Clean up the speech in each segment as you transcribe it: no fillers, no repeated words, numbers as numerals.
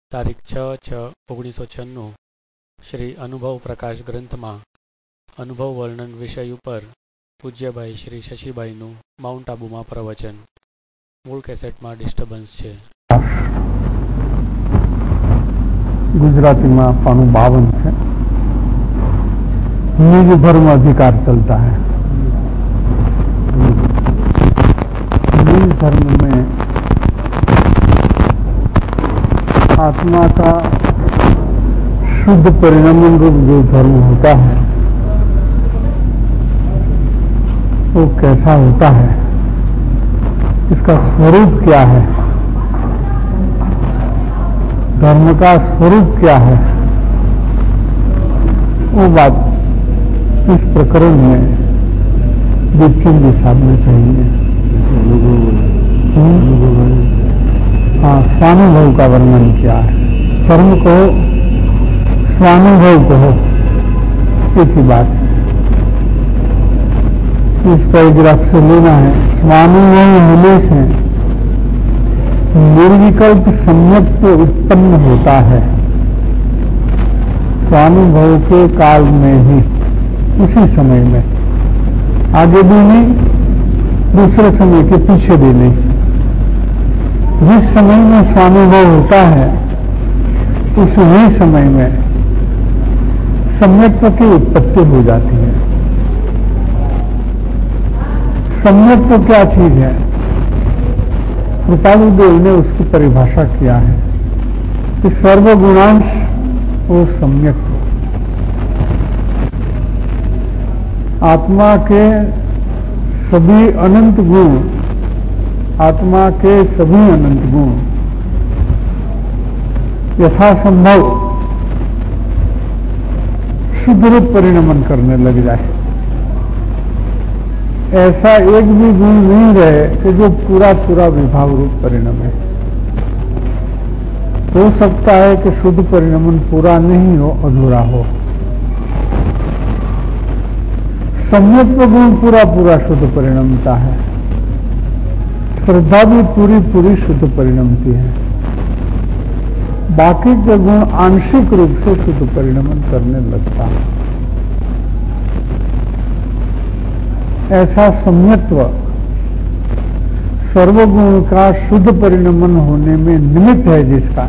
તારીખ 6/6/1996 શ્રી અનુભવ પ્રકાશ ગ્રંથમાં અનુભવ વર્ણન વિષય ઉપર પૂજ્યભાઈ શ્રી શશીભાઈનું માઉન્ટ આબુમાં પ્રવચન. મૂળ કેસેટમાં ડિસ્ટર્બન્સ છે. गुजराती में 52 है. निज धर्म अधिकार चलता है. निज धर्म में आत्मा का शुद्ध परिणामन रूप जो धर्म होता है वो कैसा होता है, इसका स्वरूप क्या है, धर्म का स्वरूप क्या है, वो बात इस प्रकरण में दीपचंद जी सामने कहेंगे. हाँ, स्वानुभव का वर्णन क्या है. धर्म को स्वानुभव कहो, एक ही बात. इस पैराग्राफ से लेना है. स्वानुभव मिले से निर्विकल्प सम्यक उत्पन्न होता है. स्वानुभव के काल में ही, उसी समय में, आगे भी नहीं, दूसरे समय के पीछे भी नहीं. जिस समय में स्वानुभव होता है उस ही समय में सम्यक्त्व की उत्पत्ति हो जाती है. सम्यक्त्व क्या चीज है? कृपालु देव ने उसकी परिभाषा किया है कि सर्वगुणांश वो सम्यक्त्व. आत्मा के सभी अनंत गुण, आत्मा के सभी अनंत गुण यथासंभव शुद्ध रूप परिणमन करने लग जाए. ऐसा एक भी गुण नहीं रहे कि जो पूरा पूरा विभाव रूप परिणम है. हो सकता है कि शुद्ध परिणमन पूरा नहीं हो, अधूरा हो. सम्यक्त्व गुण पूरा पूरा शुद्ध परिणमता है. श्रद्धा भी पूरी पूरी शुद्ध परिणमती है. बाकी के गुण आंशिक रूप से शुद्ध परिणमन करने लगता है. ऐसा सम्यक्त्व सर्वगुण का शुद्ध परिणमन होने में निमित्त है. जिसका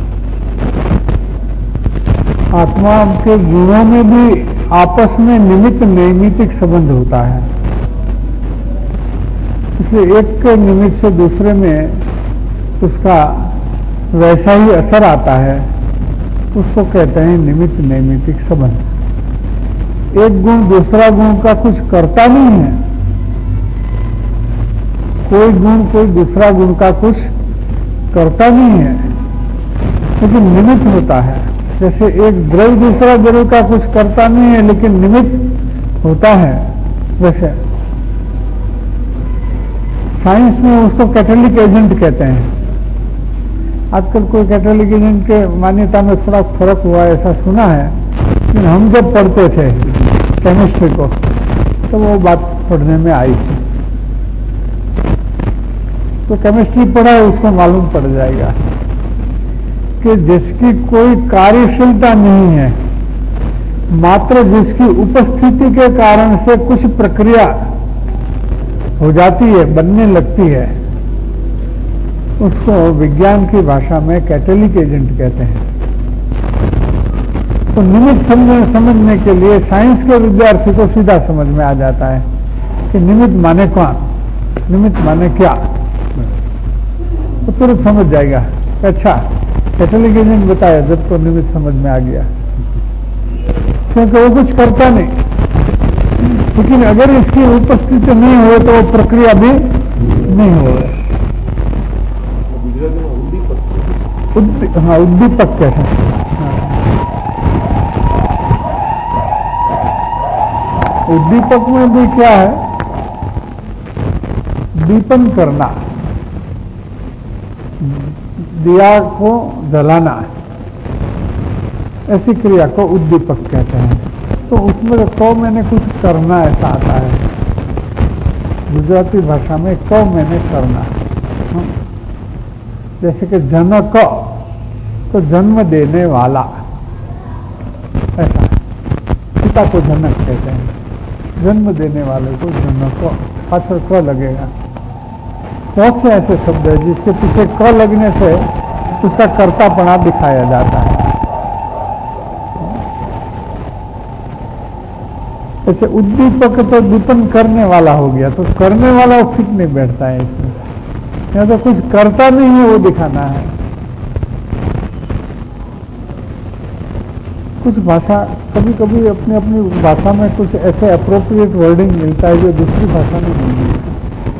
आत्मा के गुणों में भी आपस में निमित्त नैमित्तिक संबंध होता है. इसलिए एक के निमित्त से दूसरे में उसका वैसा ही असर आता है. उसको कहते हैं निमित्त नैमित्तिक संबंध. एक गुण दूसरा गुण का कुछ करता नहीं है. कोई गुण कोई दूसरा गुण का कुछ करता नहीं है, लेकिन निमित्त होता है. जैसे एक द्रव्य दूसरा द्रव्य का कुछ करता नहीं है लेकिन निमित्त होता है. वैसे साइंस में उसको कैटालिटिक एजेंट कहते हैं. आजकल कोई कैटालिटिक एजेंट के मान्यता में थोड़ा फर्क हुआ है, ऐसा सुना है. लेकिन हम जब पढ़ते थे केमिस्ट्री को तो वो बात पढ़ने में आई थी. तो केमिस्ट्री पढ़ा है उसको मालूम पड़ जाएगा कि जिसकी कोई कार्यशीलता नहीं है, मात्र जिसकी उपस्थिति के कारण से कुछ प्रक्रिया हो जाती है, बनने लगती है, उसको विज्ञान की भाषा में कैटालिटिक एजेंट कहते हैं. तो निमित्त समझने के लिए साइंस के विद्यार्थी को सीधा समझ में आ जाता है कि निमित्त माने कौन, निमित्त माने क्या. तो तुरंत समझ जाएगा. अच्छा, कैटालिटिक एजेंट बताया जब तो निमित्त समझ में आ गया, क्योंकि वो कुछ करता नहीं. लेकिन अगर इसकी उपस्थिति नहीं हो तो वो प्रक्रिया भी नहीं हो. हाँ, उद्दीपक कहते हैं. उद्दीपक में भी क्या है? दीपन करना, दिया को जलाना, ऐसी क्रिया को उद्दीपक कहते हैं. तो उसमें कौ मैंने कुछ करना ऐसा आता है. गुजराती भाषा में कौ मैंने करना. जैसे कि जनक, तो जन्म देने वाला, ऐसा पिता को जनक कहते हैं। जन्म देने वाले को जनक को पाछड़ क लगेगा। बहुत से ऐसे शब्द है जिसके पीछे क लगने से उसका कर्तापना दिखाया जाता है। ऐसे उद्दीपक तो दीपन करने वाला हो गया, तो करने वाला वो फिट नहीं बैठता है इसमें। यहाँ तो कुछ करता नहीं है वो दिखाना है। कुछ भाषा कभी कभी अपनी अपनी भाषा में कुछ ऐसे अप्रोप्रिएट वर्डिंग मिलता है जो दूसरी भाषा में नहीं मिलता।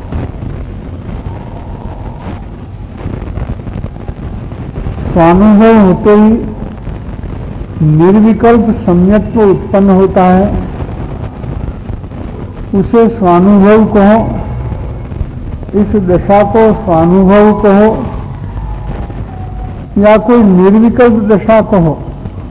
स्वानुभव होते ही निर्विकल्प सम्यक्त्व उत्पन्न होता है, उसे स्वानुभव कहो, इस दशा को स्वानुभव कहो या कोई निर्विकल्प दशा कहो।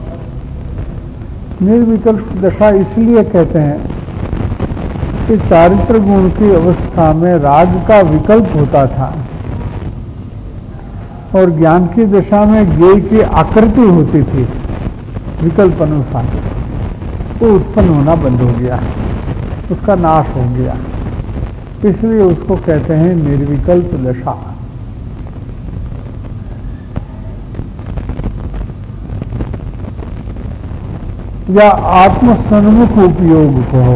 निर्विकल्प दशा इसलिए कहते हैं कि चारित्र गुण की अवस्था में राग का विकल्प होता था और ज्ञान की दशा में ज्ञेय की आकृति होती थी विकल्प अनुसार। वो उत्पन्न होना बंद हो गया, उसका नाश हो गया, इसलिए उसको कहते हैं निर्विकल्प दशा। या आत्म सन्मुख उपयोग कहो,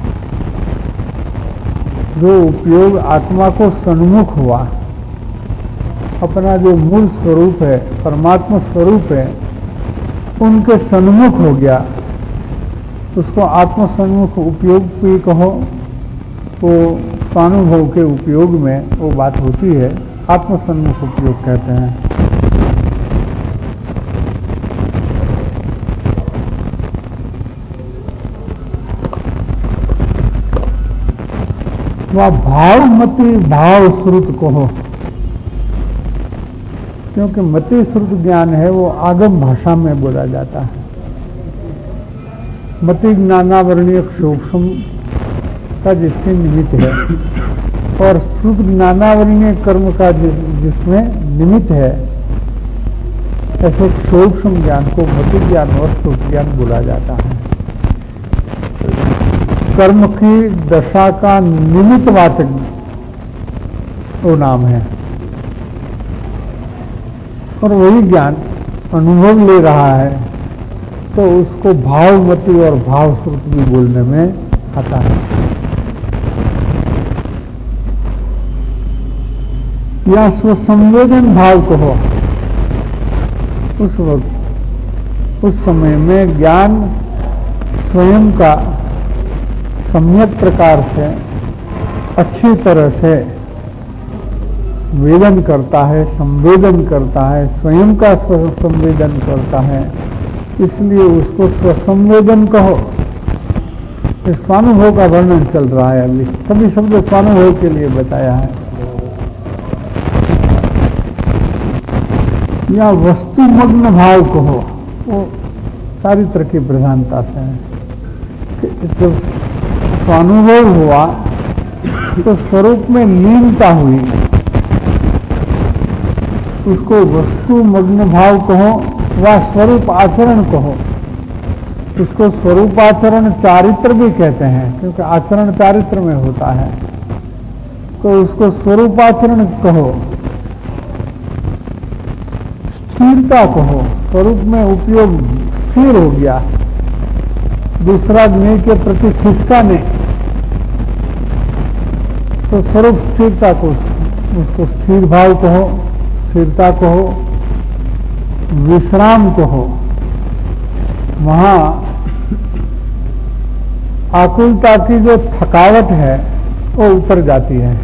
जो उपयोग आत्मा को सन्मुख हुआ, अपना जो मूल स्वरूप है, परमात्मा स्वरूप है, उनके सन्मुख हो गया, उसको आत्म सन्मुख उपयोग भी कहो। वो स्वानुभव के उपयोग में वो बात होती है, आत्म सन्मुख उपयोग कहते हैं। वह भावमति भाव श्रुत कहो, क्योंकि मति श्रुत ज्ञान है वो आगम भाषा में बोला जाता है। मति ज्ञानावरणीय सूक्ष्म का जिसके निमित्त है और श्रुत ज्ञानावरणीय कर्म का जिसमें निमित्त है, ऐसे सूक्ष्म ज्ञान को मति ज्ञान और श्रुत ज्ञान बोला जाता है। कर्म की दशा का निमित्तवाचक वो नाम है और वही ज्ञान अनुभव ले रहा है, तो उसको भावमति और भावश्रुत भी बोलने में आता है। या स्वसंवेदन भाव कहो, उस वक्त उस समय में ज्ञान स्वयं का सम्यक प्रकार से अच्छी तरह से वेदन करता है, संवेदन करता है, स्वयं का स्वसंवेदन करता है, इसलिए उसको स्वसंवेदन कहो। इस स्वानुभव का वर्णन चल रहा है, अभी सभी शब्द स्वानुभव के लिए बताया है। या वस्तुमग्न भाव कहो, वो चारित्र की प्रधानता से है कि जब स्वानुभव हुआ तो स्वरूप में लीनता हुई, उसको वस्तु मग्न भाव कहो व स्वरूप आचरण कहो। इसको स्वरूप आचरण चारित्र भी कहते हैं, क्योंकि आचरण चारित्र में होता है, तो उसको स्वरूप आचरण कहो। स्थिरता कहो, स्वरूप में उपयोग स्थिर हो गया, दूसरा ज्ञेय के प्रति खिसका नहीं, तो स्वरूप स्थिरता को उसको स्थिर भाव कहो, स्थिरता कहो, विश्राम कहो। वहां आकुलता की जो थकावट है वो उतर जाती है,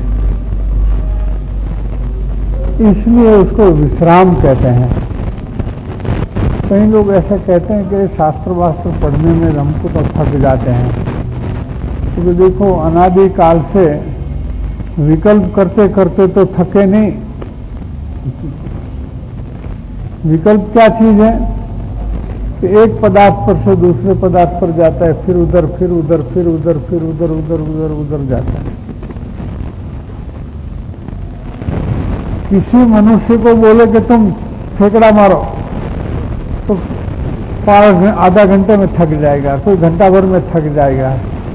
इसलिए उसको विश्राम कहते हैं। कई लोग ऐसा कहते हैं कि शास्त्र वास्त्र पढ़ने में हमको तो थक जाते हैं, क्योंकि देखो अनादिकाल से विकल्प करते करते तो थके नहीं। विकल्प क्या चीज है कि एक पदार्थ पर से दूसरे पदार्थ पर जाता है, फिर उधर फिर उधर फिर उधर फिर उधर उधर उधर उधर जाता है। किसी मनुष्य को बोले कि तुम फेंकड़ा मारो तो आधा घंटे में थक जाएगा, कोई घंटा भर में थक जाएगा।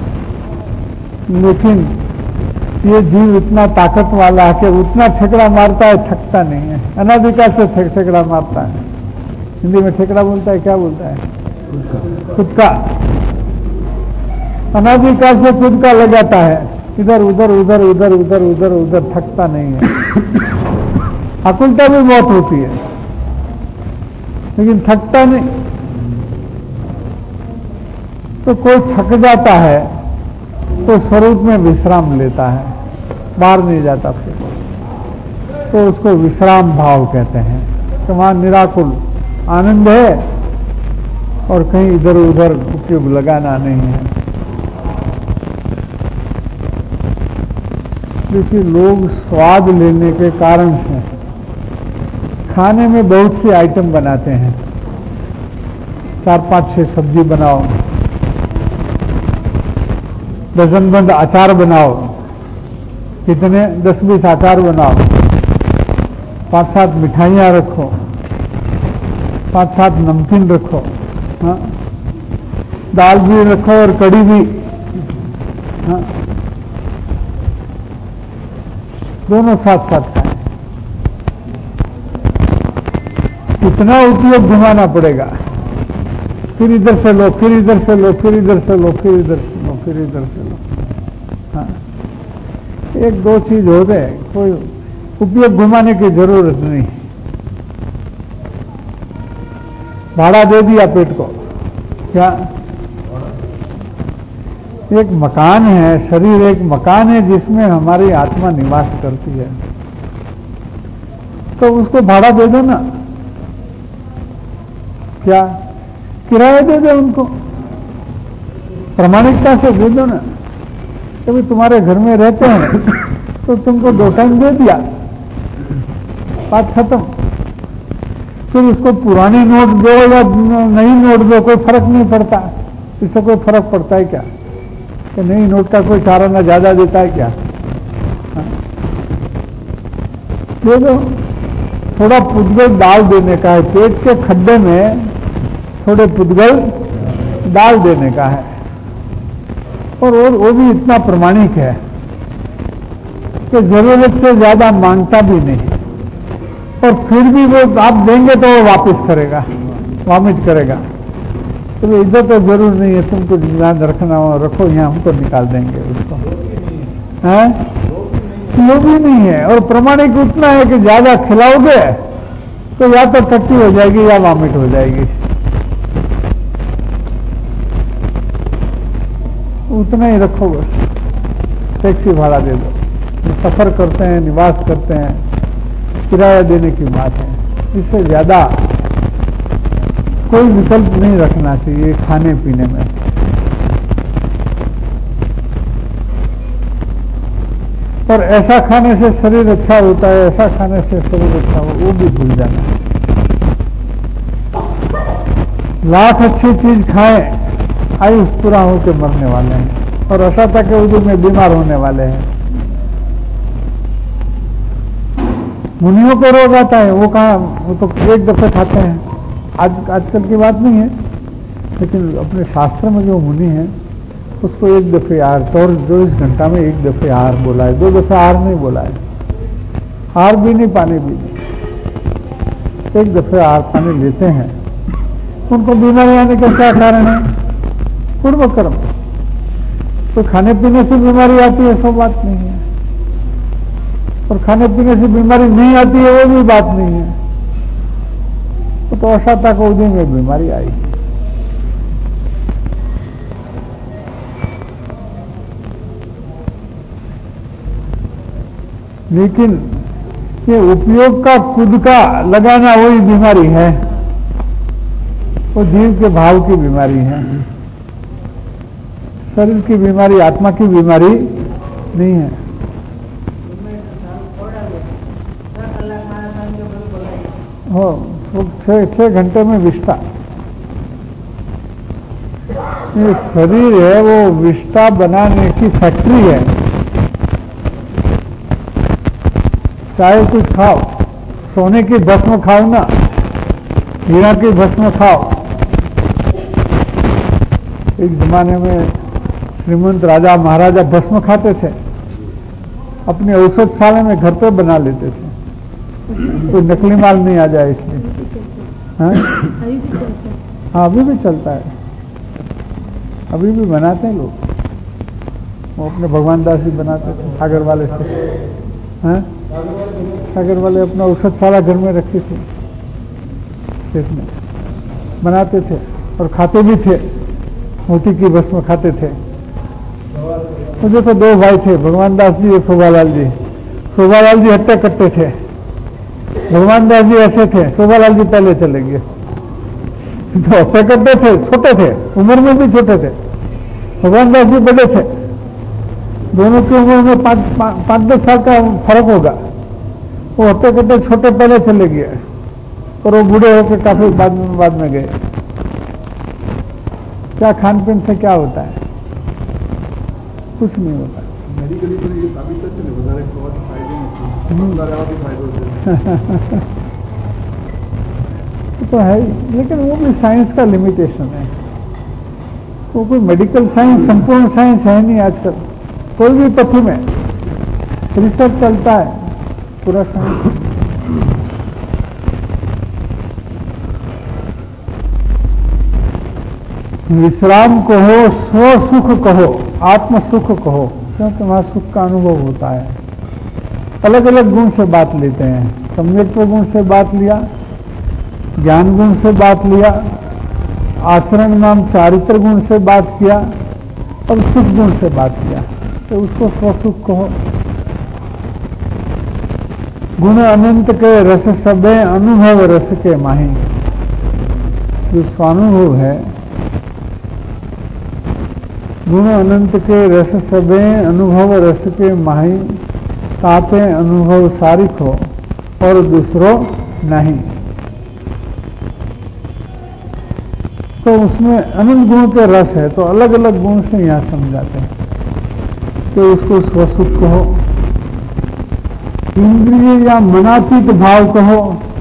लेकिन ये जीव इतना ताकत वाला है कि उतना ठेकड़ा मारता है, थकता नहीं है। अनादिकाल से ठेकड़ा मारता है। हिंदी में ठेकड़ा बोलता है, क्या बोलता है? खुद का। अनादिकाल से खुद का लगाता है, इधर उधर उधर उधर उधर उधर उधर, थकता नहीं है। आकुलता भी बहुत होती है लेकिन थकता नहीं। तो कोई थक जाता है तो स्वरूप में विश्राम लेता है, बाहर नहीं जाता फिर, तो उसको विश्राम भाव कहते हैं। तो वहां निराकुल आनंद है और कहीं इधर उधर उपयोग लगाना नहीं है। क्योंकि लोग स्वाद लेने के कारण से खाने में बहुत सी आइटम बनाते हैं। 4, 5, 6 सब्जी बनाओ, डजन बंद अचार बनाओ, कितने 10-20 अचार बनाओ, 5-7 मिठाइयाँ रखो, 5-7 नमकीन रखो, हाँ? दाल भी रखो और कड़ी भी, हाँ? दोनों साथ साथ खाएं। कितना उपयोग घुमाना पड़ेगा, फिर इधर से लो, फिर इधर से लो, फिर इधर से लो, फिर इधर से लो, फिर इधर से लो, हाँ? 1-2 चीज हो गए, कोई उपयोग घुमाने की जरूरत नहीं। भाड़ा दे दिया पेट को, क्या? एक मकान है, शरीर एक मकान है जिसमें हमारी आत्मा निवास करती है, तो उसको भाड़ा दे दो ना, क्या? किराया दे दो उनको, प्रामाणिकता से दे दो ना। कभी तुम्हारे घर में रहते हैं तो तुमको 2 टाइम दे दिया, बात खत्म। फिर उसको पुरानी नोट दो या नई नोट दो, कोई फर्क नहीं पड़ता। इससे कोई फर्क पड़ता है क्या? कि नई नोट का कोई चाराना ज्यादा देता है क्या? हाँ? दे दो। थोड़ा पुद्गल डाल देने का है, पेट के खड्डे में थोड़े पुद्गल डाल देने का है, और वो भी इतना प्रमाणिक है कि जरूरत से ज्यादा मांगता भी नहीं, और फिर भी वो आप देंगे तो वो वापस करेगा, वॉमिट करेगा। तो इधर तो जरूर नहीं है, तुमको ध्यान रखना हो रखो, यहाँ हमको निकाल देंगे उसको, है? वो भी नहीं है। और प्रमाणिक उतना है कि ज्यादा खिलाओगे तो या तो टट्टी हो जाएगी या वॉमिट हो जाएगी, उतना ही रखो बस। टैक्सी भाड़ा दे दो, सफर करते हैं, निवास करते हैं, किराया देने की बात है। इससे ज्यादा कोई विकल्प नहीं रखना चाहिए खाने पीने में। और ऐसा खाने से शरीर अच्छा होता है, ऐसा खाने से शरीर अच्छा हो, वो भी भूल जाना है। लाख अच्छी चीज खाएं, आयुष पूरा होकर मरने वाले हैं, और अशाता के उदय में बीमार होने वाले हैं। मुनियों को रोग आता है, वो कहाँ, वो तो एक दफे खाते हैं। आजकल की बात नहीं है, लेकिन अपने शास्त्र में जो मुनि है उसको एक दफे आहार, 24 घंटा में एक दफे आहार बोला है, 2 दफे आहार नहीं बोला है। आहार भी नहीं, पानी भी नहीं, एक दफे आहार पानी लेते हैं। उनको बीमारी आने का क्या कारण है? पूर्व कर्म। तो खाने पीने से बीमारी आती है, सो बात नहीं है, और खाने पीने से बीमारी नहीं आती है, वो भी बात नहीं है। तो अशाता को उदय में बीमारी आई। लेकिन ये उपयोग का खुद का लगाना वही बीमारी है, वो जीव के भाव की बीमारी है। शरीर की बीमारी, आत्मा की बीमारी नहीं है। हो 6 घंटे में विष्टा। ये शरीर है वो विष्टा बनाने की फैक्ट्री है। चाहे कुछ खाओ, सोने की भस्म खाओ ना, हीरा की भस्म खाओ। एक जमाने में श्रीमंत राजा महाराजा भस्म खाते थे, अपने औषधशाला में घर पे बना लेते थे, कोई नकली माल नहीं आ जाए इसलिए। हाँ, अभी भी चलता है, अभी भी बनाते हैं लोग। वो अपने भगवान दास जी बनाते थे सागर वाले से। हाँ, सागर वाले अपना औषधशाला घर में रखी थी, खेत में बनाते थे और खाते भी थे, मोती की भस्म खाते थे। मुझे तो दो भाई थे, भगवान दास जी और शोभालाल जी। शोभालाल जी हट्टे कट्टे थे, भगवान दास जी ऐसे थे, शोभालाल जी पहले चले गए। तो हट्टे कट्टे थे, छोटे थे, उम्र में भी छोटे थे। भगवान दास जी बड़े थे, दोनों की उम्र में 5-10 साल का फर्क होगा। वो हट्टे कट्टे छोटे पहले चले गए और वो बूढ़े होकर काफी बाद में गए। क्या खान पीन से क्या होता है? कुछ नहीं होता। मेडिकली तो ये साबित है कि વધારે ખોરાક फायदे नहीं, વધારે आदि फायदे तो है, लेकिन वो भी साइंस का लिमिटेशन है। वो कोई मेडिकल साइंस संपूर्ण साइंस है नहीं आजकल। कोई भी पथी में रिसर्च चलता है, पूरा साइंस। विश्राम कहो, स्व सुख कहो, आत्म सुख कहो, क्योंकि वहां सुख का अनुभव होता है। अलग अलग गुण से बात लेते हैं, सम्यक्त्व गुण से बात लिया, ज्ञान गुण से बात लिया, आचरण नाम चारित्र गुण से बात किया, और सुख गुण से बात किया, तो उसको स्वसुख कहो। गुण अनंत के रस सबे अनुभव रस के माही। जो स्वानुभव है, गुण अनंत के रस सबे अनुभव रस के माही, ताते अनुभव सारिख हो और दूसरो नहीं। तो उसमें अनंत गुण के रस है, तो अलग अलग गुण से यहाँ समझाते हैं। तो उसको स्वसुख कहो, इंद्रिय या मनातीत भाव कहो,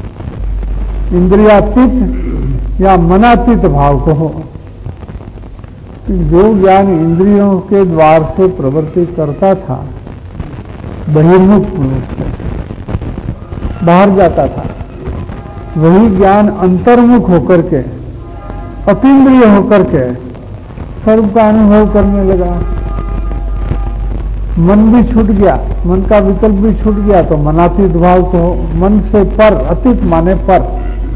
इंद्रियातीत या मनातीत भाव कहो। जो ज्ञान इंद्रियों के द्वार से प्रवृत्ति करता था, बहिर्मुख पुरुष से बाहर जाता था, वही ज्ञान अंतर्मुख होकर के, अतीन्द्रिय होकर के सर्व का अनुभव करने लगा। मन भी छूट गया, मन का विकल्प भी छूट गया, तो मनातीत भाव कहो। मन से पर, अतीत माने पर,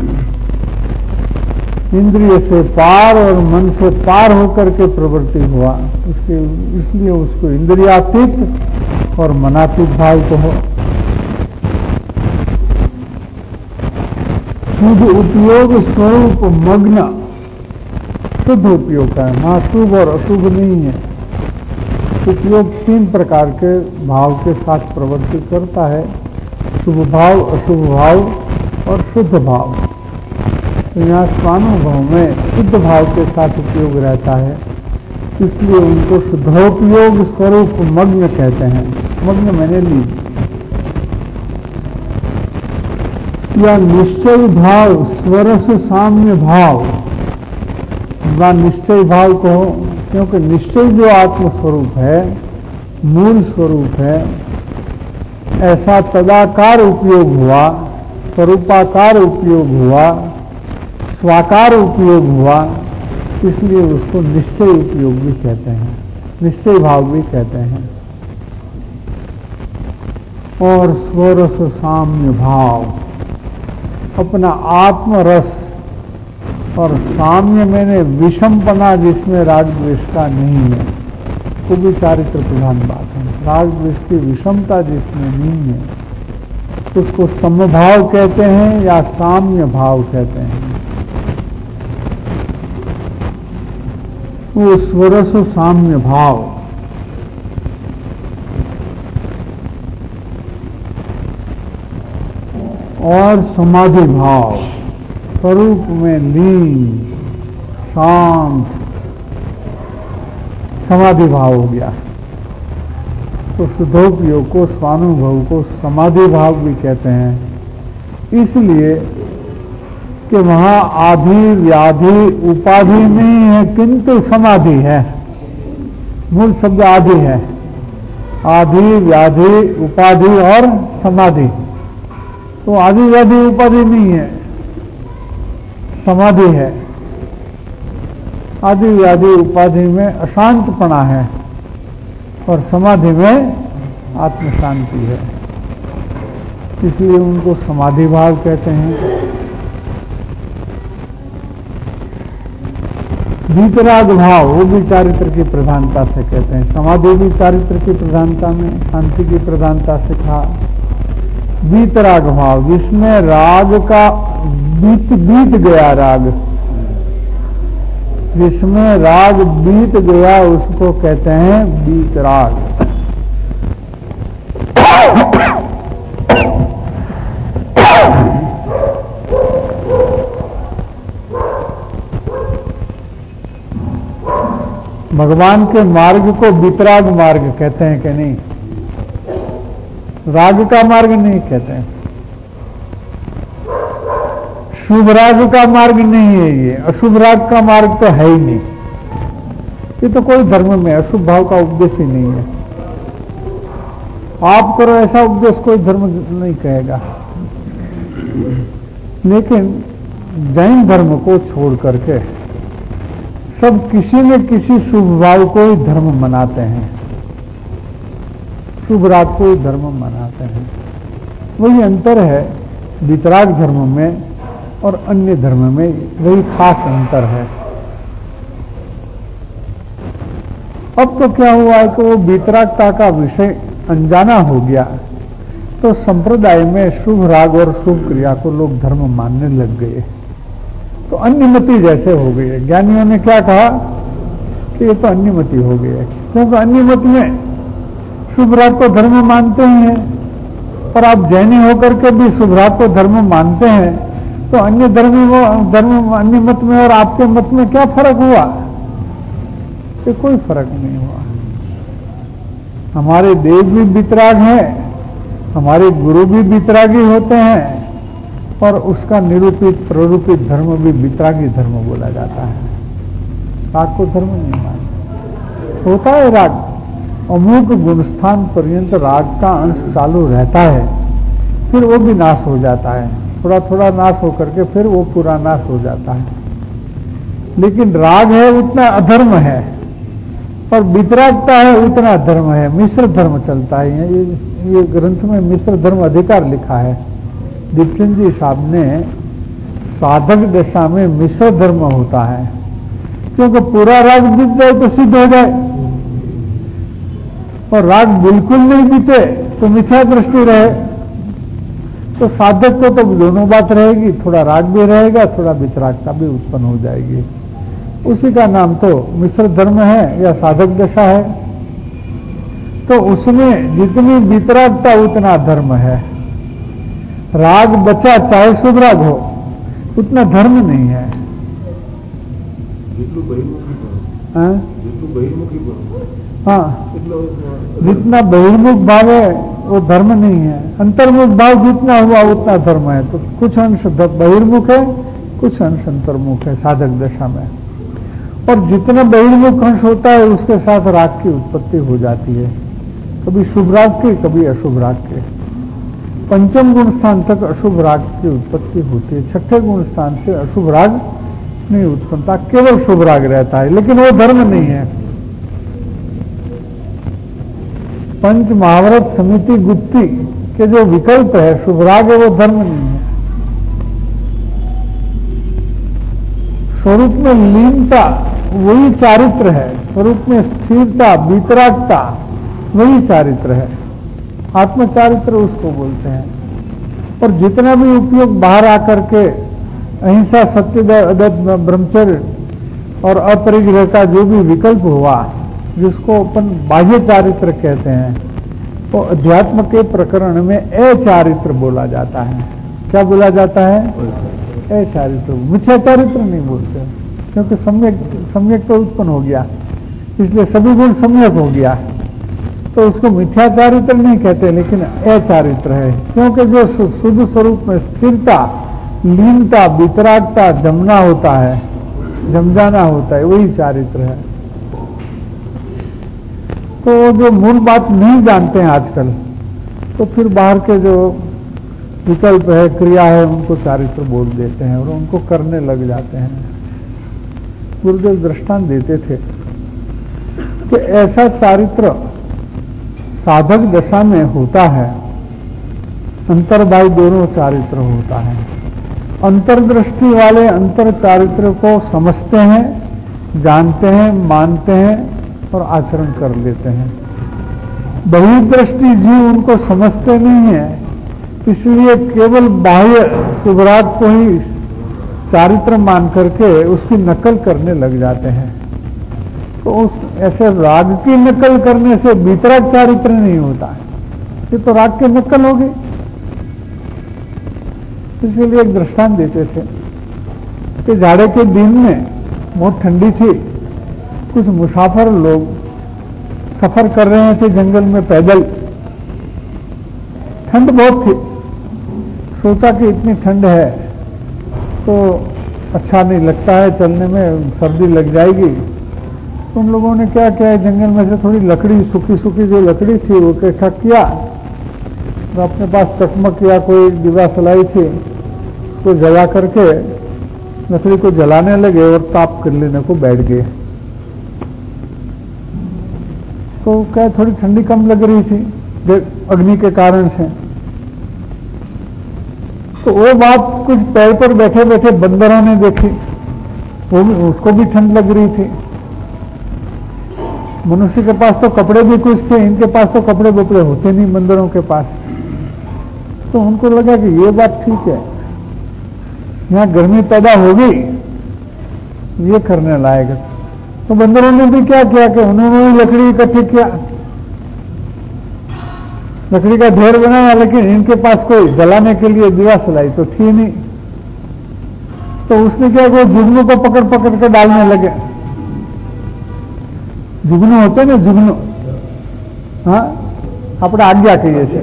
इंद्रिय से पार और मन से पार होकर के प्रवृत्ति हुआ, उसके इसलिए उसको इंद्रियातीत और मनातीत भाव कहो। शुद्ध उपयोग स्वरूप मग्न, शुद्ध उपयोग है, वहां शुभ और अशुभ नहीं है। उपयोग 3 प्रकार के भाव के साथ प्रवृत्ति करता है, शुभ भाव, अशुभ भाव और शुद्ध भाव। तो यहाँ स्वानुभव में शुद्ध भाव के साथ उपयोग रहता है, इसलिए उनको शुद्धोपयोग स्वरूप मग्न कहते हैं। मग्न मैंने ली। या निश्चय भाव, स्वरस साम्य भाव, व निश्चय भाव कहो, क्योंकि निश्चय जो आत्म स्वरूप है, मूल स्वरूप है, ऐसा तदाकार उपयोग हुआ, स्वरूपाकार उपयोग हुआ, स्वाकार उपयोग हुआ, इसलिए उसको निश्चय उपयोग भी कहते हैं, निश्चय भाव भी कहते हैं। और स्वरस साम्य भाव, अपना आत्मरस, और साम्य मैंने विषमपना जिसमें राग द्वेष का नहीं है, वो भी चारित्र प्रधान बात है। राग द्वेष की विषमता जिसमें नहीं है, उसको समभाव कहते हैं या साम्य भाव कहते हैं। वो स्वरस साम्य भाव। और समाधि भाव, स्वरूप में लीन, शांत, समाधि भाव हो गया। तो शुद्धोपयोग को, स्वानुभव को समाधि भाव भी कहते हैं। इसलिए कि वहां आधि व्याधि उपाधि नहीं है, किंतु समाधि है। मूल शब्द आधि है, आधि व्याधि उपाधि और समाधि। तो आधि व्याधि उपाधि नहीं है, समाधि है। आधि व्याधि उपाधि में अशांतपना है और समाधि में आत्म शांति है, इसलिए उनको समाधि भाव कहते हैं। वीतराग भाव वो भी चारित्र की प्रधानता से कहते हैं। समाधि भी चारित्र की प्रधानता में, शांति की प्रधानता से कहा। वीतराग भाव जिसमें राग का बीत गया, राग जिसमें राग बीत गया उसको कहते हैं वीतराग। भगवान के मार्ग को वितराग मार्ग कहते हैं कि नहीं? राग का मार्ग नहीं कहते हैं। शुभ राग का मार्ग नहीं है ये, अशुभ राग का मार्ग तो है ही नहीं। ये तो कोई धर्म में अशुभ भाव का उपदेश ही नहीं है। आप करो ऐसा उपदेश कोई धर्म नहीं कहेगा। लेकिन जैन धर्म को छोड़ करके सब किसी न किसी शुभ भाव को ही धर्म मनाते हैं, शुभ राग को ही धर्म मनाते हैं। वही अंतर है वितराग धर्म में और अन्य धर्म में, वही खास अंतर है। अब तो क्या हुआ है कि वो वितरागता का विषय अनजाना हो गया, तो संप्रदाय में शुभ राग और शुभ क्रिया को लोग धर्म मानने लग गए, तो अन्यमति जैसे हो गई है। ज्ञानियों ने क्या कहा कि ये तो अन्यमति हो गई है, क्योंकि अन्यमति में शुभ राग को धर्म मानते ही हैं, पर आप जैनी होकर के भी शुभ राग को धर्म मानते हैं, तो अन्य धर्म अन्य मत में और आपके मत में क्या फर्क हुआ? ये कोई फर्क नहीं हुआ। हमारे देव भी वितराग हैं, हमारे गुरु भी वितरागी होते हैं, और उसका निरूपित प्ररूपित धर्म भी वितरागी धर्म बोला जाता है। राग को धर्म नहीं मानते। होता है राग, अमुक गुणस्थान पर्यंत राग का अंश चालू रहता है, फिर वो भी नाश हो जाता है, थोड़ा थोड़ा नाश होकर के फिर वो पूरा नाश हो जाता है। लेकिन राग है उतना अधर्म है, और वितरागता है उतना धर्म है। मिश्र धर्म चलता है। ये ग्रंथ में मिश्र धर्म अधिकार लिखा है। दीपचंद जी साहब ने साधक दशा में मिश्र धर्म होता है, क्योंकि पूरा राग बीत जाए तो सिद्ध हो जाए, और राग बिल्कुल नहीं बीते तो मिथ्या दृष्टि रहे। तो साधक को तो दोनों बात रहेगी, थोड़ा राग भी रहेगा, थोड़ा वितरागता भी उत्पन्न हो जाएगी। उसी का नाम तो मिश्र धर्म है या साधक दशा है। तो उसमें जितनी वितरागता उतना धर्म है। राग बचा चाहे शुभ राग हो, उतना धर्म नहीं है। हाँ, जितना बहिर्मुख भाव है वो धर्म नहीं है। अंतर्मुख भाव जितना हुआ उतना धर्म है। तो कुछ अंश बहिर्मुख है, कुछ अंश अंतर्मुख है साधक दशा में। और जितना बहिर्मुख अंश होता है उसके साथ राग की उत्पत्ति हो जाती है, कभी शुभ राग की, कभी अशुभ राग के। पंचम गुण स्थान तक अशुभ राग की उत्पत्ति होती है, छठे गुण स्थान से अशुभ राग नहीं उत्पन्नता, केवल शुभ राग रहता है, लेकिन वो धर्म नहीं है। पंच महाव्रत समिति गुप्ती के जो विकल्प है शुभ राग है, वो धर्म नहीं है। स्वरूप में लीनता वही चारित्र है, स्वरूप में स्थिरता वितरागता वही चारित्र है। आत्म चारित्र उसको बोलते हैं। और जितना भी उपयोग बाहर आकर के अहिंसा, सत्य, ब्रह्मचर्य और अपरिग्रह का जो भी विकल्प हुआ, जिसको अपन बाह्य चारित्र कहते हैं, तो अध्यात्म के प्रकरण में अचारित्र बोला जाता है। क्या बोला जाता है? अचारित्र। मिथ्या चारित्र नहीं बोलते, क्योंकि सम्यक तो उत्पन्न हो गया, इसलिए सभी गुण सम्यक हो गया, तो उसको मिथ्या चारित्र नहीं कहते, लेकिन अचारित्र है। क्योंकि जो शुद्ध स्वरूप में स्थिरता लीनता, वितरागता जमना होता है, जम जाना होता है, वही चारित्र है। तो जो मूल बात नहीं जानते हैं आजकल, तो फिर बाहर के जो विकल्प है, क्रिया है, उनको चारित्र बोल देते हैं और उनको करने लग जाते हैं। गुरुदेव दृष्टांत देते थे कि ऐसा चारित्र साधक दशा में होता है, अंतर्बाह्य दोनों चारित्र होता है। अंतर्दृष्टि वाले अंतर चारित्र को समझते हैं, जानते हैं, मानते हैं और आचरण कर लेते हैं। बहिर्दृष्टि जीव उनको समझते नहीं है, इसलिए केवल बाह्य सुभराग को ही चारित्र मान करके उसकी नकल करने लग जाते हैं। तो उस ऐसे राग की नकल करने से वितराग चारित्र नहीं होता है, ये तो राग की नकल होगी। इसीलिए एक दृष्टांत देते थे कि जाड़े के दिन में बहुत ठंडी थी, कुछ मुसाफिर लोग सफर कर रहे थे जंगल में पैदल, ठंड बहुत थी। सोचा कि इतनी ठंड है तो अच्छा नहीं लगता है चलने में, सर्दी लग जाएगी। तो उन लोगों ने क्या किया, जंगल में से थोड़ी लकड़ी, सूखी सूखी जो लकड़ी थी वो इकट्ठा किया और अपने पास चकमक या कोई दिवा सलाई थी तो जला करके लकड़ी को जलाने लगे और ताप कर लेने को बैठ गए। तो क्या थोड़ी ठंडी कम लग रही थी अग्नि के कारण से। तो वो बात कुछ पेड़ पर बैठे बैठे बंदरों ने देखी, वो भी, उसको भी ठंड लग रही थी। मनुष्य के पास तो कपड़े भी कुछ थे, इनके पास तो कपड़े बपड़े होते नहीं बंदरों के पास। तो उनको लगा कि ये बात ठीक है, यहाँ गर्मी पैदा होगी, ये करने लायक। तो बंदरों ने भी क्या किया कि उन्होंने लकड़ी इकट्ठी किया, लकड़ी का ढेर बनाया, लेकिन इनके पास कोई जलाने के लिए दिवा सलाई तो थी नहीं। तो उसने क्या किया, जुगनू को पकड़ पकड़ के डालने लगे। जुगनू होते ना, जुगनू, हाँ, अपने आज्ञा के जैसे,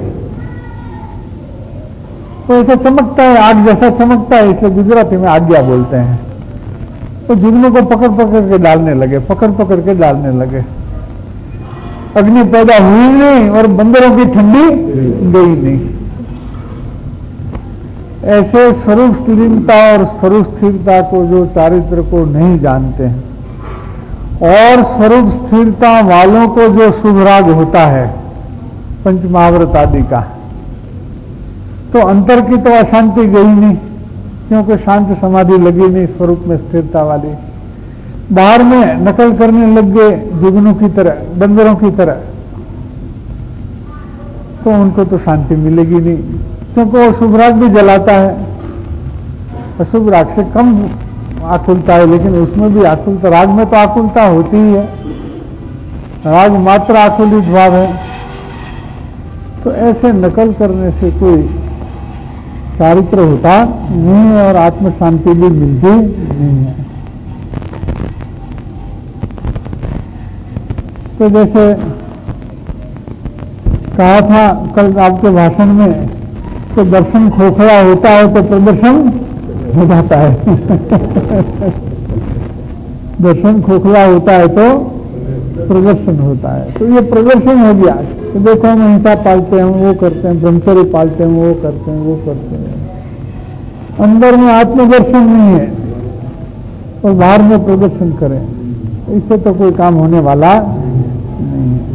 तो ऐसा चमकता है, आग जैसा चमकता है, इसलिए गुजराती में आज्ञा बोलते हैं। तो जुगनू को पकड़ पकड़ के डालने लगे, पकड़ पकड़ के डालने लगे। अग्नि पैदा हुई नहीं और बंदरों की ठंडी गई नहीं। ऐसे स्वरूप लीनता और स्वरूप स्थिरता को जो चारित्र को नहीं जानते हैं, और स्वरूप स्थिरता वालों को जो शुभ राग होता है पंच महाव्रत आदि का, तो अंतर की तो अशांति गई नहीं, क्योंकि शांत समाधि लगी नहीं स्वरूप में स्थिरता वाली। बाहर में नकल करने लग गए जुगनू की तरह, बंदरों की तरह, तो उनको तो शांति मिलेगी नहीं, क्योंकि वो शुभ राग भी जलाता है, अशुभ राग से कम आकुलता है, लेकिन उसमें भी आकुलता, राग में तो आकुलता होती ही है, राग मात्र आकुलित भाव है। तो ऐसे नकल करने से कोई चारित्र होता नहीं है और आत्म शांति भी मिलती नहीं है। तो जैसे कहा था कल आपके भाषण में, तो दर्शन खोखला होता है तो प्रदर्शन हो जाता है। दर्शन खोखला होता है तो प्रदर्शन होता है। तो ये प्रदर्शन हो गया कि देखो हम हिंसा पालते हैं, वो करते हैं, ब्रह्मचर्य पालते हैं, वो करते हैं, वो करते हैं, अंदर में आत्मदर्शन नहीं है और बाहर में प्रदर्शन करें, इससे तो कोई काम होने वाला नहीं है।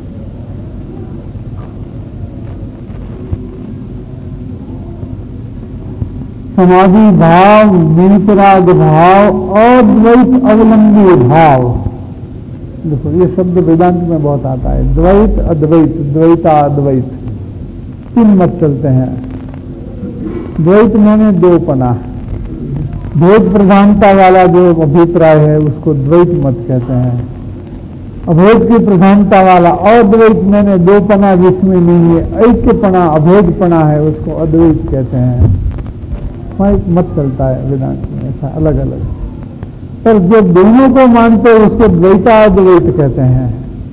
समाधि भाव, वितराग भाव, अद्वैत अवलंबी भाव, देखो ये शब्द वेदांत में बहुत आता है, द्वैत अद्वैत, द्वैता अद्वैत, तीन मत चलते हैं। द्वैत माने दोपना, भेद प्रधानता वाला जो अभिप्राय है उसको द्वैत मत कहते हैं। अभेद की प्रधानता वाला अद्वैत माने दोपना जिसमें नहीं है, ऐक्यपना, अभेदपना है, उसको अद्वैत कहते हैं। वहाँ एक मत चलता है वेदांत में, ऐसा अलग अलग। पर जो दोनों को मानते हैं उसको द्वैता अद्वैत कहते हैं।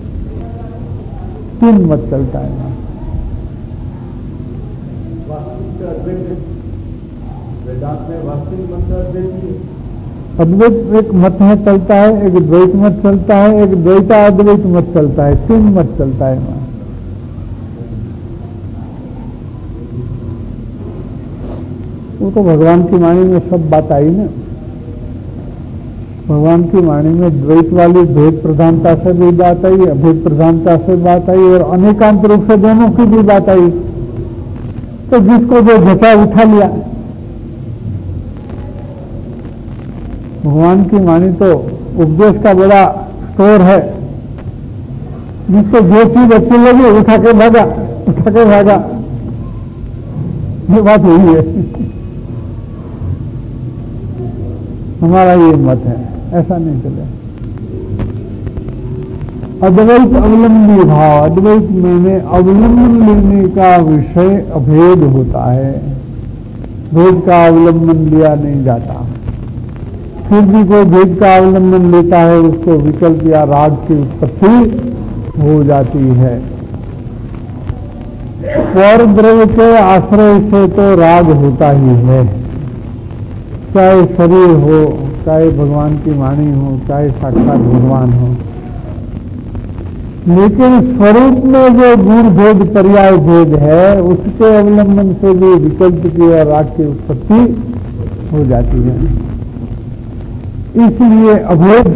तीन मत चलता है। वास्तविक मंत्र अद्वैत एक मत में चलता है, एक द्वैत मत चलता है, एक द्वैता अद्वैत मत चलता है, 3 मत चलता है वहां। वो तो भगवान की वाणी में सब बात आई ना। भगवान की वाणी में द्वैत वाली भेद प्रधानता से भी बात आई, अभेद प्रधानता से बात आई और अनेकांत रूप से दोनों की भी बात आई। तो जिसको जो जचा उठा लिया। भगवान की वाणी तो उपदेश का बड़ा स्टोर है। जिसको जो चीज अच्छी लगी उठा के भागा। ये बात हुई है। हमारा ये मत है, ऐसा नहीं चले। अद्वैत अवलंबी भाव, अद्वैत में अवलंबन लेने का विषय अभेद होता है। भेद का अवलंबन लिया नहीं जाता। फिर भी कोई भेद का अवलंबन लेता है, उसको विकल्प या राग की उत्पत्ति हो जाती है। पर द्रव्य के आश्रय से तो राग होता ही है, चाहे शरीर हो, चाहे भगवान की वाणी हो, चाहे साक्षात भगवान हो। लेकिन स्वरूप में जो गुण भेद पर्याय भेद है, उसके अवलंबन से भी विकल्प की और राग की उत्पत्ति हो जाती है। इसलिए अभेद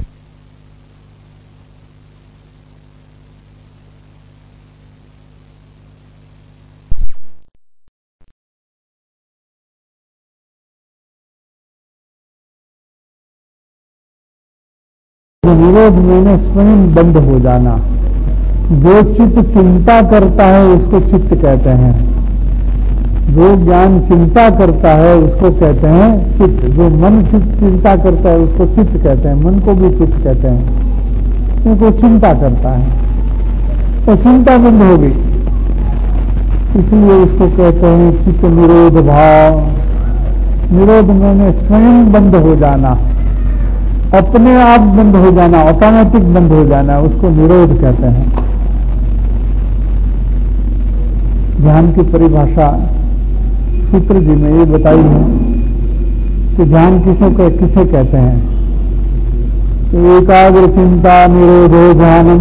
निरोध में स्वयं बंद हो जाना। जो चित्त चिंता करता है उसको चित्त कहते हैं। जो ज्ञान चिंता करता है उसको कहते हैं चित्त। जो मन चिंता करता है उसको चित्त कहते हैं। मन को भी चित्त कहते हैं, क्योंकि चिंता करता है। तो चिंता बंद हो गई, इसलिए उसको कहते हैं चित्त निरोध भाव। निरोध में स्वयं बंद हो जाना, अपने आप बंद हो जाना, ऑटोमेटिक बंद हो जाना, उसको निरोध कहते हैं। ध्यान की परिभाषा सूत्र जी ने ये बताई है कि ध्यान किसे कहते हैं। तो एकाग्र चिंता निरोधो ध्यानम।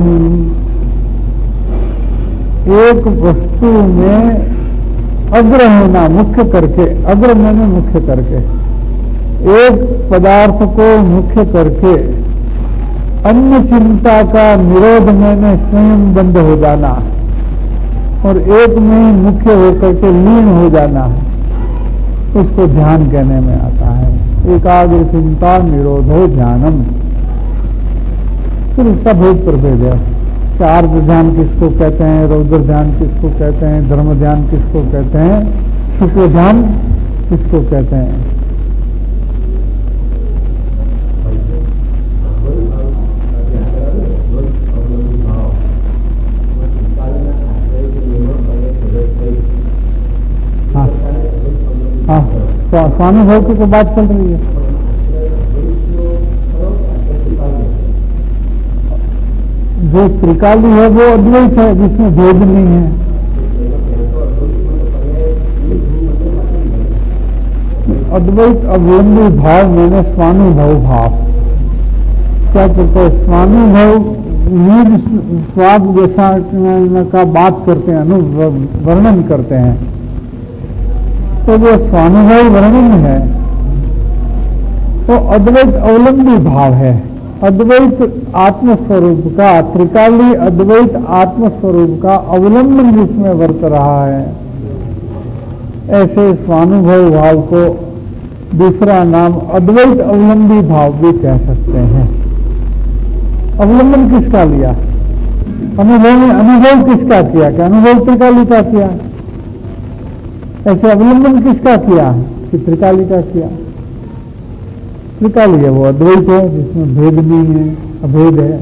एक वस्तु में अग्र होना, मुख्य करके, अग्र मैंने मुख्य करके, एक पदार्थ को मुख्य करके अन्य चिंता का निरोध मैंने स्वयं बंद हो जाना और एक में मुख्य होकर के लीन हो जाना, उसको ध्यान कहने में आता है। एकाग्र चिंता निरोधो ध्यानम। फिर उसका भेद प्रभेद है कि आर्द्र ध्यान किसको कहते हैं, रौद्र ध्यान किसको कहते हैं, धर्म ध्यान किसको कहते हैं, शुक्र ध्यान किसको कहते हैं। हाँ, तो स्वामी भाव की तो बात चल रही है। जो त्रिकाली है वो अद्वैत है, जिसमें भेद नहीं है। अद्वैत अवलंबी भाव मैंने स्वानुभव भाव। क्या कहते हैं? स्वानुभव नीड स्वाद जैसा का बात करते हैं, वर्णन करते हैं। तो जो स्वानुभव वर्णन है तो अद्वैत अवलंबी भाव है। अद्वैत आत्मस्वरूप का, त्रिकाली अद्वैत आत्मस्वरूप का अवलंबन जिसमें वर्त रहा है, ऐसे स्वानुभव भाव को दूसरा नाम अद्वैत अवलंबी भाव भी कह सकते हैं। अवलंबन किसका लिया? अनुभव में अनुभव किसका किया? कि अनुभव त्रिकाली का किया। ऐसे अवलंबन किसका किया? कि त्रिकाली का किया। त्रिकाली है वो अद्वैत है, जिसमें भेद नहीं है, अभेद है।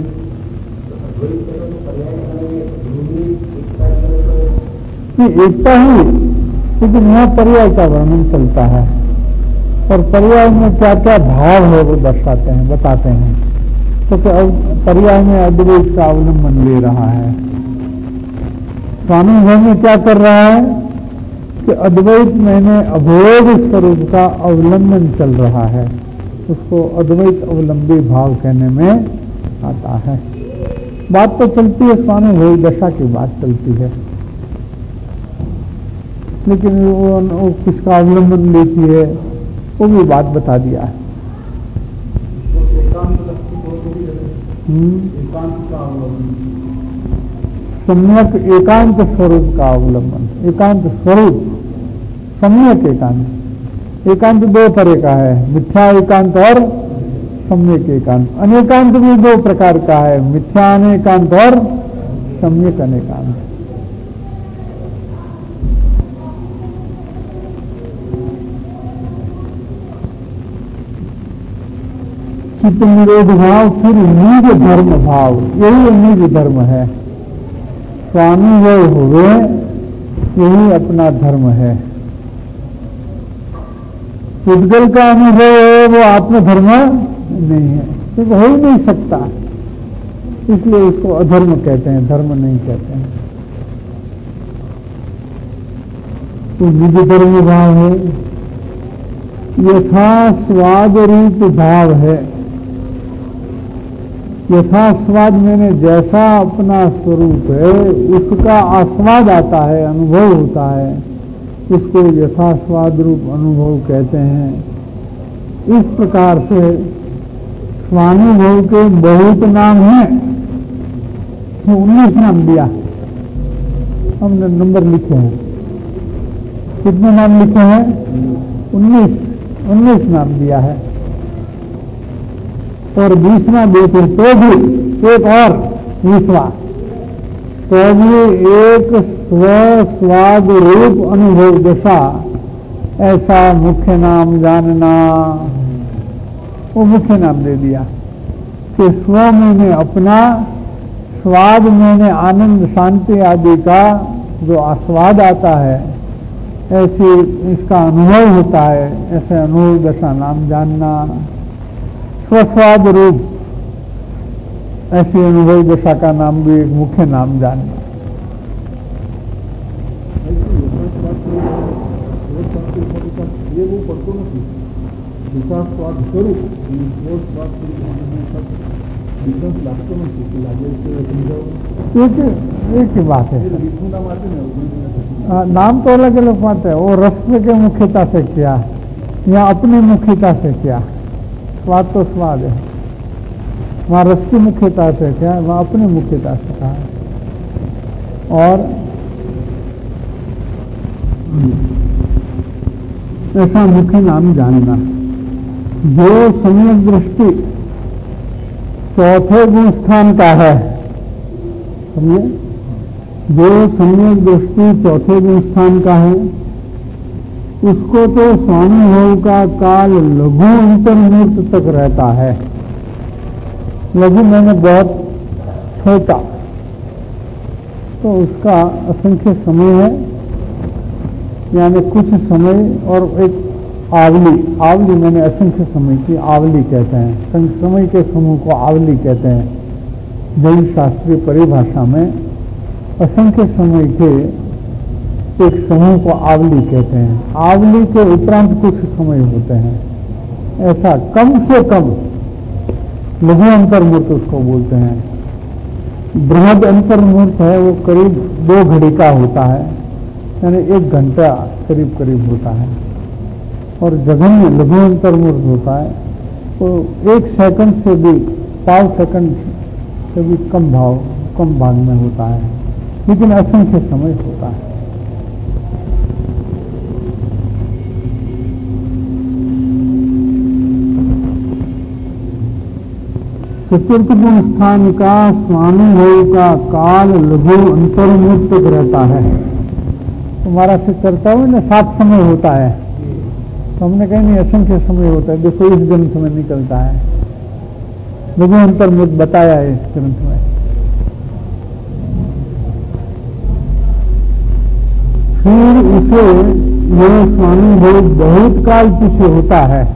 ये एकता ही, लेकिन यहाँ पर्याय का वर्णन चलता है और पर्याय में क्या क्या भाव है वो दर्शाते हैं, बताते हैं। तो पर्याय में अद्वैत का अवलंबन ले रहा है। स्वानुभव में क्या कर रहा है? कि अद्वैत मैंने अभेद स्वरूप का अवलंबन चल रहा है, उसको अद्वैत अवलंबी भाव कहने में आता है। बात तो चलती है स्वानुभव दशा की बात चलती है, लेकिन वो किसका अवलंबन लेती है वो भी बात बता दिया है। सम्यक एकांत स्वरूप का अवलंबन, एकांत स्वरूप, सम्यक एकांत। एकांत दो तरह का है, मिथ्या एकांत और सम्यक एकांत। अनेकांत भी दो प्रकार का है, मिथ्या अनेकांत और सम्यक अनेकांत। चित्त निरोध भाव, फिर निज धर्म भाव, यही निज धर्म है। स्वानुभव हुए यही अपना धर्म है। पुद्गल का अनुभव है वो आत्मधर्म नहीं है, क्योंकि हो ही नहीं सकता, इसलिए उसको अधर्म कहते हैं, धर्म नहीं कहते हैं। तो निज धर्म भाव है, यथा स्वाद रूप भाव है। यथास्वाद मैंने जैसा अपना स्वरूप है उसका आस्वाद आता है, अनुभव होता है, उसको यथास्वाद रूप अनुभव कहते हैं। इस प्रकार से स्वानुभव के बहुत नाम हैं, 19 नाम दिया हमने, नंबर लिखे हैं। कितने नाम लिखे हैं? 19 नाम दिया है। और 20वां देते तो भी एक और 20वां, तो भी एक स्व स्वाद रूप अनुभव दशा, ऐसा मुख्य नाम जानना, वो मुख्य नाम दे दिया कि स्व मैंने अपना, स्वाद मैंने आनंद शांति आदि का जो आस्वाद आता है, ऐसे इसका अनुभव होता है, ऐसे अनुभव दशा नाम जानना। स्वस्वाद रूप ऐसी अनुभव दशा का नाम भी एक मुख्य नाम जानना। ये वो पढ़तो नहीं, दूसरा स्वाद स्वरूप, स्वाद स्वरूप लागतो नहीं, लागे एक ही बात है। नाम तो अलग अलग बात है, वो रस के मुख्यता से किया या अपनी मुख्यता से किया। स्वाद तो स्वाद है, वहाँ रस की मुख्यता से क्या, वहाँ अपनी मुख्यता से कहा। और ऐसा मुख्य नाम जानना, जो सम्यक दृष्टि चौथे गुण स्थान का है, समझे, जो सम्यक दृष्टि चौथे गुण स्थान का है, उसको तो स्वानुभव का काल लघु अंतर्मूर्त तक रहता है। लघु मैंने बहुत छोटा, तो उसका असंख्य समय है, यानी कुछ समय और एक आवली मैंने असंख्य समय की आवली कहते हैं। समय के समूह को आवली कहते हैं। जैन शास्त्रीय परिभाषा में असंख्य समय के एक समूह को आवली कहते हैं। आवली के उपरांत कुछ समय होते हैं, ऐसा कम से कम लघु अंतर्मूर्त उसको बोलते हैं। बृहद अंतर्मूर्त है वो करीब 2 घड़ी का होता है, यानी 1 घंटा करीब करीब होता है। और जघन्य लघु अंतर्मूर्त होता है तो 1 सेकंड से भी, 5 सेकंड से भी कम भाग में होता है, लेकिन असंख्य समय होता है। चतुर्थ गुण स्थान का स्वानुभव का काल लघु अंतर्मूर्त तक रहता है। तुम्हारा से चर्चा हुई ना 7 समय होता है, तो हमने कहीं नहीं असंख्य समय होता है। देखो इस ग्रंथ में निकलता है, लघु अंतर्मूर्त बताया है इस ग्रंथ में। फिर उसे यह स्वानुभव बहुत काल पीछे होता है।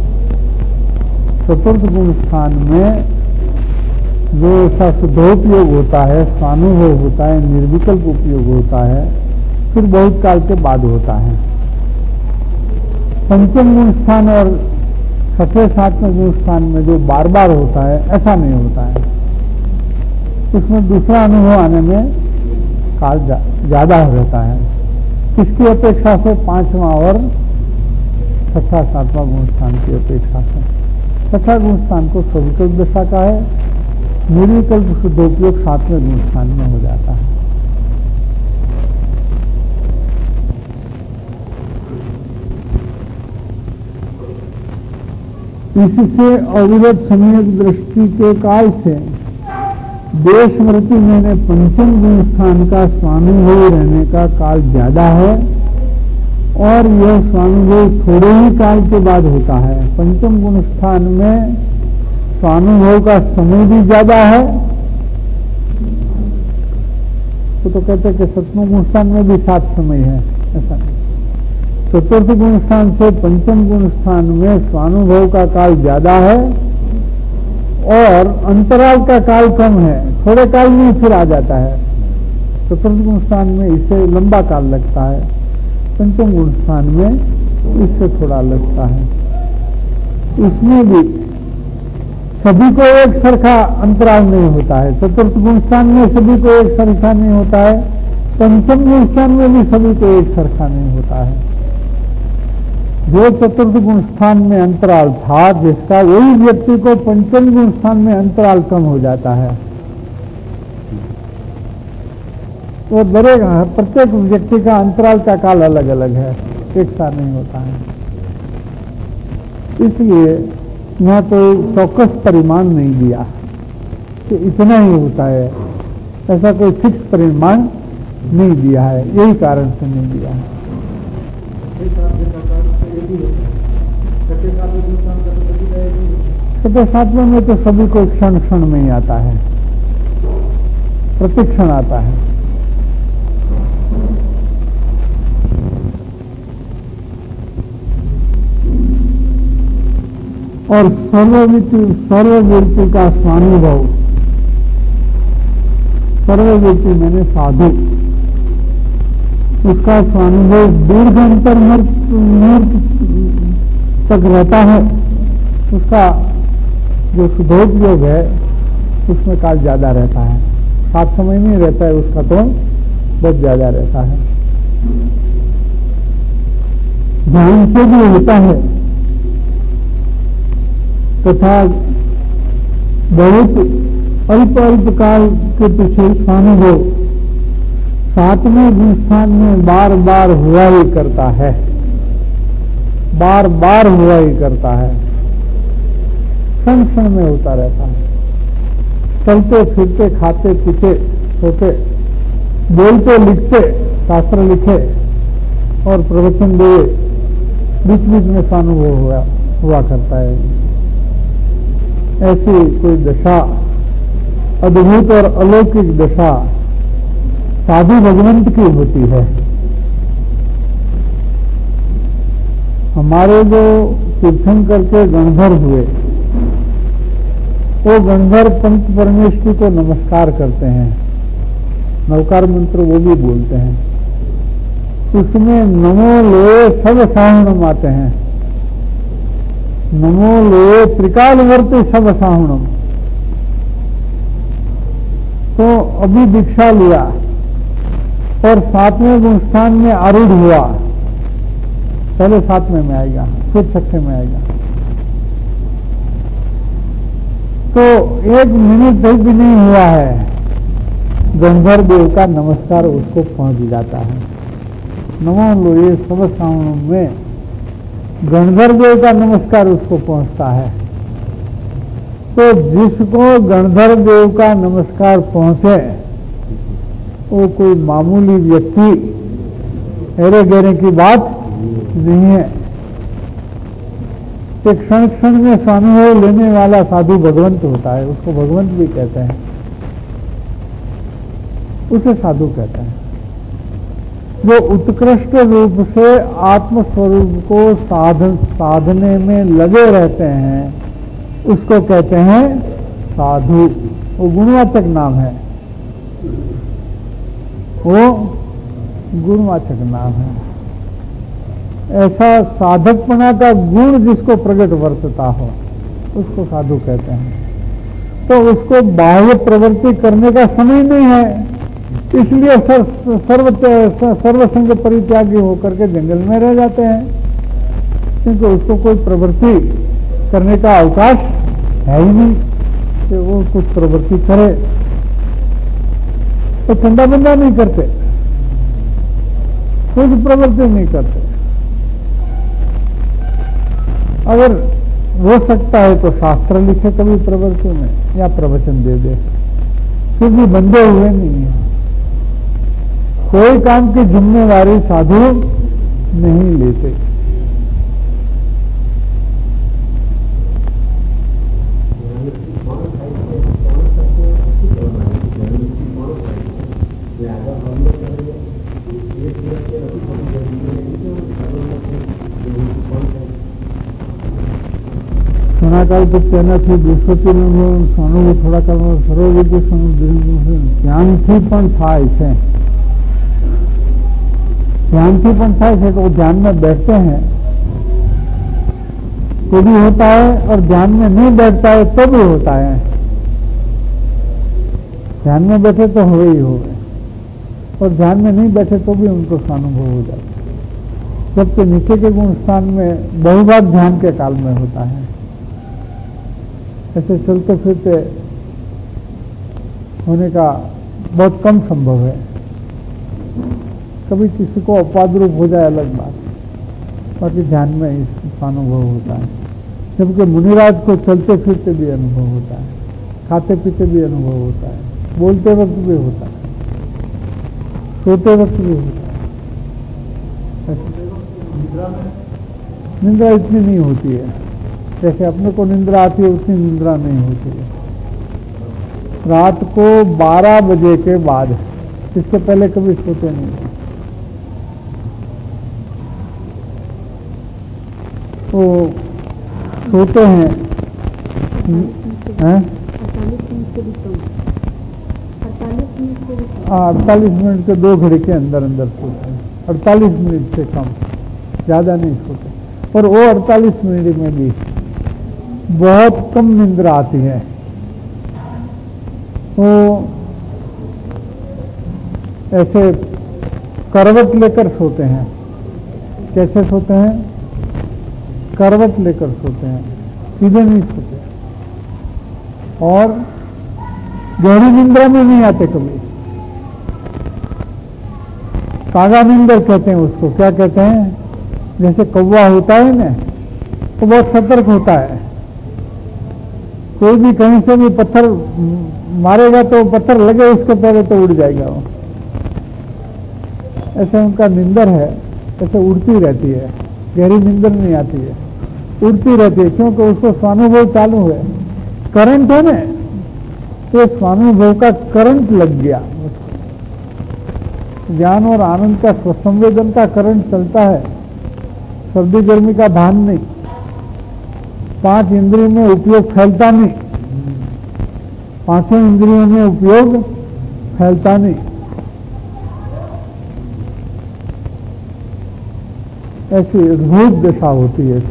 चतुर्थ गुण स्थान में जो ऐसा शुद्धोपयोग होता है, स्वानुभव होता है, निर्विकल्प उपयोग होता है, फिर बहुत काल के बाद होता है। पंचम गुण स्थान और छठे सातवें गुण स्थान में जो बार बार होता है, ऐसा नहीं होता है। उसमें दूसरा अनुभव आने में काल ज्यादा रहता है। किसकी अपेक्षा से? पांचवा और छठा सातवां गुण स्थान की अपेक्षा से। छठा गुण स्थान को सविकल्प दशा का है, निर्विकल्प शुद्धोपयोग सातवें गुण स्थान में हो जाता है। इससे अविरत समय दृष्टि के काल से देश स्मृति में पंचम गुण स्थान का स्वानुभव रहने का काल ज्यादा है और यह स्वानुभव थोड़े ही काल के बाद होता है। पंचम गुण स्थान में स्वानुभव का समय भी ज्यादा है। तो कहते हैं कि सप्तम गुण स्थान में भी 7 समय है, ऐसा नहीं। चतुर्थ गुण स्थान से पंचम गुण स्थान में स्वानुभव का काल ज्यादा है और अंतराल का काल कम है, थोड़े काल में फिर आ जाता है। चतुर्थ गुण स्थान में इससे लंबा काल लगता है, पंचम गुण स्थान में इससे थोड़ा लगता है। इसमें भी सभी को एक सरखा अंतराल नहीं होता है। चतुर्थ गुण स्थान में सभी को एक सरखा नहीं होता है, पंचम गुण स्थान में भी सभी को एक सरखा नहीं होता है। जो चतुर्थ गुण स्थान में अंतराल था जिसका, वही व्यक्ति को पंचम गुण स्थान में अंतराल कम हो जाता है। वो प्रत्येक व्यक्ति का अंतराल का काल अलग अलग है, एक सा नहीं होता है। इसलिए यहाँ तो चौकस परिमाण नहीं दिया कि इतना ही होता है, ऐसा कोई फिक्स परिमाण नहीं दिया है, यही कारण से नहीं दिया है। छठे सातवें में तो सभी को क्षण क्षण में ही आता है, प्रतिक्षण आता है। और सर्वव्यक्ति का स्वानुभव, सर्वव्यक्ति मैंने साधु, उसका स्वानुभव दीर्घ अंतर मुहूर्त तक रहता है। उसका जो शुद्धोपयोग है उसमें काल ज्यादा रहता है, 7 समय में रहता है, उसका तो बहुत ज्यादा रहता है। ध्यान से भी होता है तथा बहुत अल्प अल्प काल के पीछे स्वानुभव 7वें गुण स्थान में बार बार हुआ ही करता है, बार बार हुआ ही करता है, क्षण क्षण में होता रहता है। चलते फिरते, खाते पीते, सोते, बोलते लिखते, शास्त्र लिखे और प्रवचन दे, बीच बीच में स्वानुभव हुआ करता है। ऐसी कोई दशा, अद्भुत और अलौकिक दशा साधु भगवंत की होती है। हमारे जो तीर्थंकर के गणधर हुए, वो गणधर पंच परमेश्वरी को नमस्कार करते हैं, नवकार मंत्र वो भी बोलते हैं। उसमें नमो लोए सब साहुणम आते हैं, नमो लोए त्रिकालवर्ती सब साहुणम। तो अभी दीक्षा लिया और 7वें गुण स्थान में आरूढ़ हुआ, पहले 7वें में आएगा, फिर 6ठे में आएगा। तो 1 मिनट तक भी नहीं हुआ है, गंधर्व देव का नमस्कार उसको पहुंच जाता है। नमो लोए सब साहुणम में गणधर्व देव का नमस्कार उसको पहुंचता है। तो जिसको गणधर्व देव का नमस्कार पहुंचे वो कोई मामूली व्यक्ति, हेरे गेरे की बात नहीं है। एक क्षण क्षण में स्वानुभव लेने वाला साधु भगवंत होता है, उसको भगवंत भी कहते हैं, उसे साधु कहते हैं। जो उत्कृष्ट रूप से आत्मस्वरूप को साधने में लगे रहते हैं उसको कहते हैं साधु। वो गुणवाचक नाम है, वो गुणवाचक नाम है। ऐसा साधकपना का गुण जिसको प्रकट वर्तता हो उसको साधु कहते हैं। तो उसको बाह्य प्रवृत्ति करने का समय नहीं है, इसलिए सर्वसंग परित्यागी होकर के जंगल में रह जाते हैं, क्योंकि उसको कोई प्रवृत्ति करने का अवकाश है ही नहीं कि वो कुछ प्रवृत्ति करे। तो चंदा बंदा नहीं करते, कुछ प्रवृत्ति नहीं करते। अगर हो सकता है तो शास्त्र लिखे कभी प्रवृत्ति में या प्रवचन दे दे, फिर भी बंधे हुए नहीं है। कोई काम की जिम्मेवारी साधु नहीं लेते। काल तो कहना थी बृहस्पति स्वानुभव थोड़ा काल સર્વવિદ્ય ધ્યાનથી પણ થાય છે, ध्यानથી પણ થાય છે। तो ध्यान में बैठते हैं तो भी होता है, और ध्यान में नहीं बैठता है तो भी होता है। ध्यान में बैठे तो हो ही हो, और ध्यान में नहीं बैठे तो भी उनको स्वानुभव हो जाता है। जबकि नीचे के गुण स्थान में बहुबार ध्यान के काल में होता है। ऐसे चलते फिरते होने का बहुत कम संभव है। कभी किसी को अपाद्रूप हो जाए अलग बात, बाकी ध्यान में इसका अनुभव होता है। जबकि मुनिराज को चलते फिरते भी अनुभव होता है, खाते पीते भी अनुभव होता है, बोलते वक्त भी होता है, सोते वक्त भी होता है। निंद्रा इतनी नहीं होती है, जैसे अपने को निंद्रा आती है उतनी निंद्रा नहीं होती है। रात को 12 बजे के बाद, इसके पहले कभी सोते नहीं। तो सोते हैं 48 मिनट के 2 घड़ी के अंदर अंदर सोते हैं। 48 मिनट से कम, ज्यादा नहीं सोते। और वो 48 मिनट में भी बहुत कम निंद्रा आती है। तो ऐसे करवट लेकर सोते हैं। कैसे सोते हैं? करवट लेकर सोते हैं, सीधे नहीं सोते। और गहरी निंद्रा में नहीं आते कभी। कागा निंदर कहते हैं उसको। क्या कहते हैं? जैसे कौवा होता है ना, तो बहुत सतर्क होता है। कोई भी कहीं से भी पत्थर मारेगा तो पत्थर लगे उसके पहले तो उड़ जाएगा वो। ऐसे उनका निंदर है, ऐसे उड़ती रहती है, गहरी निंदर नहीं आती है, उड़ती रहती है। क्योंकि उसको स्वानुभव चालू है, करंट है ना, तो स्वानुभव का करंट लग गया। ज्ञान और आनंद का स्वसंवेदन का करंट चलता है, सर्दी गर्मी का भान नहीं। 5 इंद्रियों में उपयोग फैलता नहीं, 5 इंद्रियों में उपयोग फैलता नहीं। ऐसी अद्भुत दशा होती है।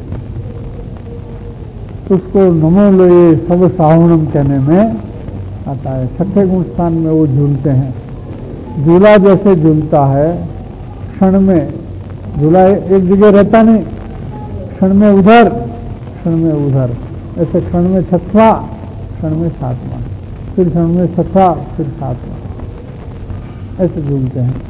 उसको नमो लोये सब सावणम कहने में आता है। 6ठे गुण स्थान में वो झूलते हैं। झूला जैसे झूलता है, क्षण में झूला एक जगह रहता नहीं, क्षण में उधर, क्षण में उधर। ऐसे क्षण में 6वां, क्षण में 7वां, फिर क्षण में 6वां, फिर 7वां, ऐसे झूलते हैं।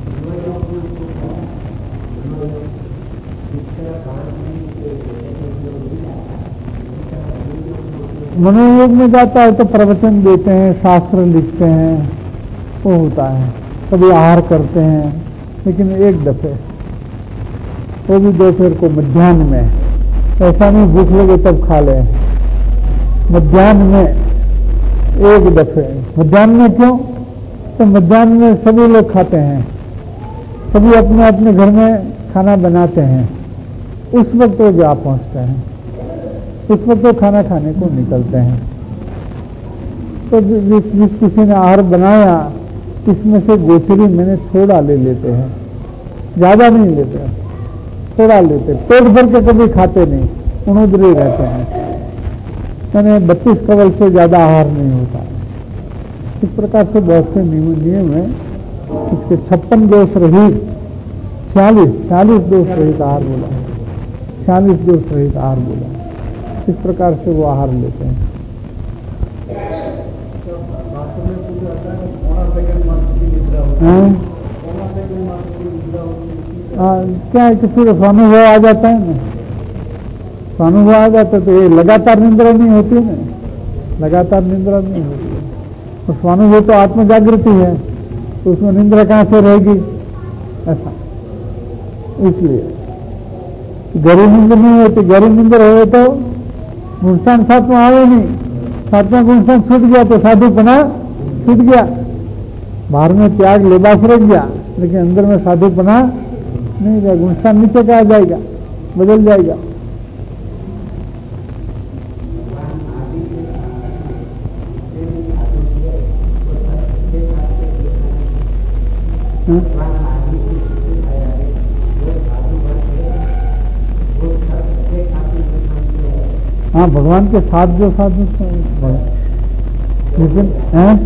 मनोयोग में जाता है तो प्रवचन देते हैं, शास्त्र लिखते हैं, वो होता है। कभी आहार करते हैं, लेकिन एक दफे, वो भी दोपहर को मध्याह्न में। ऐसा नहीं भूख लगे तब खा ले, मध्याह्न में एक दफे। मध्याह्न में क्यों? तो मध्याह्न में सभी लोग खाते हैं, सभी अपने अपने घर में खाना बनाते हैं। उस वक्त वो जा पहुंचते हैं, उस वक्त वो खाना खाने को निकलते हैं। तो जिस किसी ने आहार बनाया, इसमें से गोचरी मैंने थोड़ा ले लेते हैं। ज्यादा नहीं लेते, थोड़ा लेते, पेट भर के कभी खाते नहीं, उन्होंने रहते हैं, यानी 32 कवल से ज्यादा आहार नहीं होता। इस प्रकार से बहुत से नियम है। इसके 56 दोष रहित 46 दोष रहित आहार बोला, 46 दोष रहित आहार बोला। इस प्रकार से वो आहार लेते हैं। क्या है कि फिर स्वानुभव आ जाता है ना, स्वानुभव आ जाता है तो ये लगातार निंद्रा नहीं होती ना, लगातार निंद्रा नहीं होती है। और स्वानुभव तो आत्म जागृति है, तो उसमें निंद्रा कहाँ से रहेगी, ऐसा। इसलिए गहरी निंद्र नहीं होती, गहरी निंद्र हो तो गुणस्थान सातवां आवे नहीं, सातवां गुणस्थान छूट गया तो साधुपना छूट गया, बाहर में त्याग लिबास रह गया, लेकिन अंदर में साधुपना नहीं रहा, गुणस्थान नीचे का आ जाएगा, बदल जाएगा। हाँ, भगवान के साथ जो साधु, लेकिन हैं,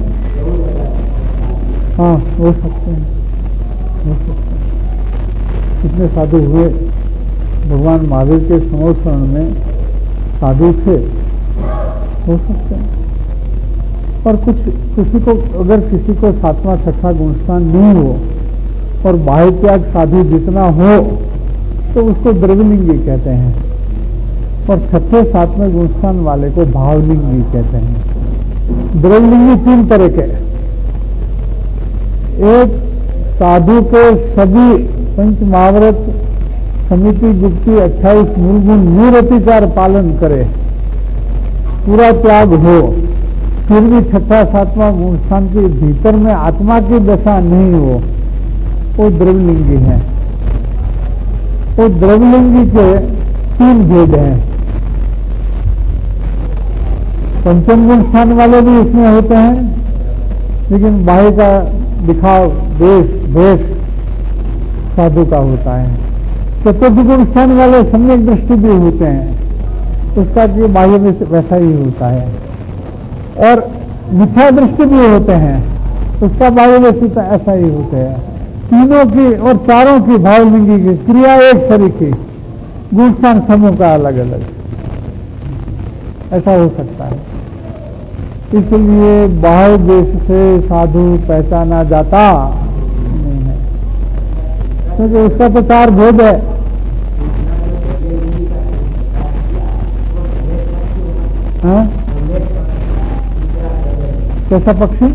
हाँ हो सकते हैं, हो सकते हैं। कितने साधु हुए भगवान महावीर के समोत्सरण में, साधु थे, हो सकते हैं। और कुछ किसी को, अगर किसी को 7वां 6वां गुणस्थान नहीं हो और बाह्य त्याग साधु जितना हो तो उसको द्रव्यलिंगी कहते हैं, और 6वें 7वें गुणस्थान वाले को भावलिंगी कहते हैं। द्रव्यलिंगी 3 तरह के, एक साधु के सभी पंच महाव्रत समिति गुप्ती 28 मूल गुण निरतिकार पालन करे, पूरा त्याग हो, फिर भी 6वां 7वां गुणस्थान के भीतर में आत्मा की दशा नहीं हो, वो द्रव्यलिंगी है। वो द्रव्यलिंगी के 3 भेद हैं। पंचम गुणस्थान वाले भी इसमें होते हैं, लेकिन बाह्य का दिखाव वेश साधु का होता है। चतुर्थ गुणस्थान वाले सम्यक दृष्टि भी होते हैं, उसका भी बाह्य में वैसा ही होता है, और मिथ्या दृष्टि भी होते हैं, उसका बाह्य में ऐसा ही होता है। तीनों की और चारों की भावलिंगी की क्रिया एक सरीखी, गुणस्थान समूह का अलग अलग, ऐसा हो सकता है। इसलिए बाह्य देश से साधु पहचाना जाता नहीं है, क्योंकि उसका तो 4 भेद है। हाँ? कैसा पक्षी?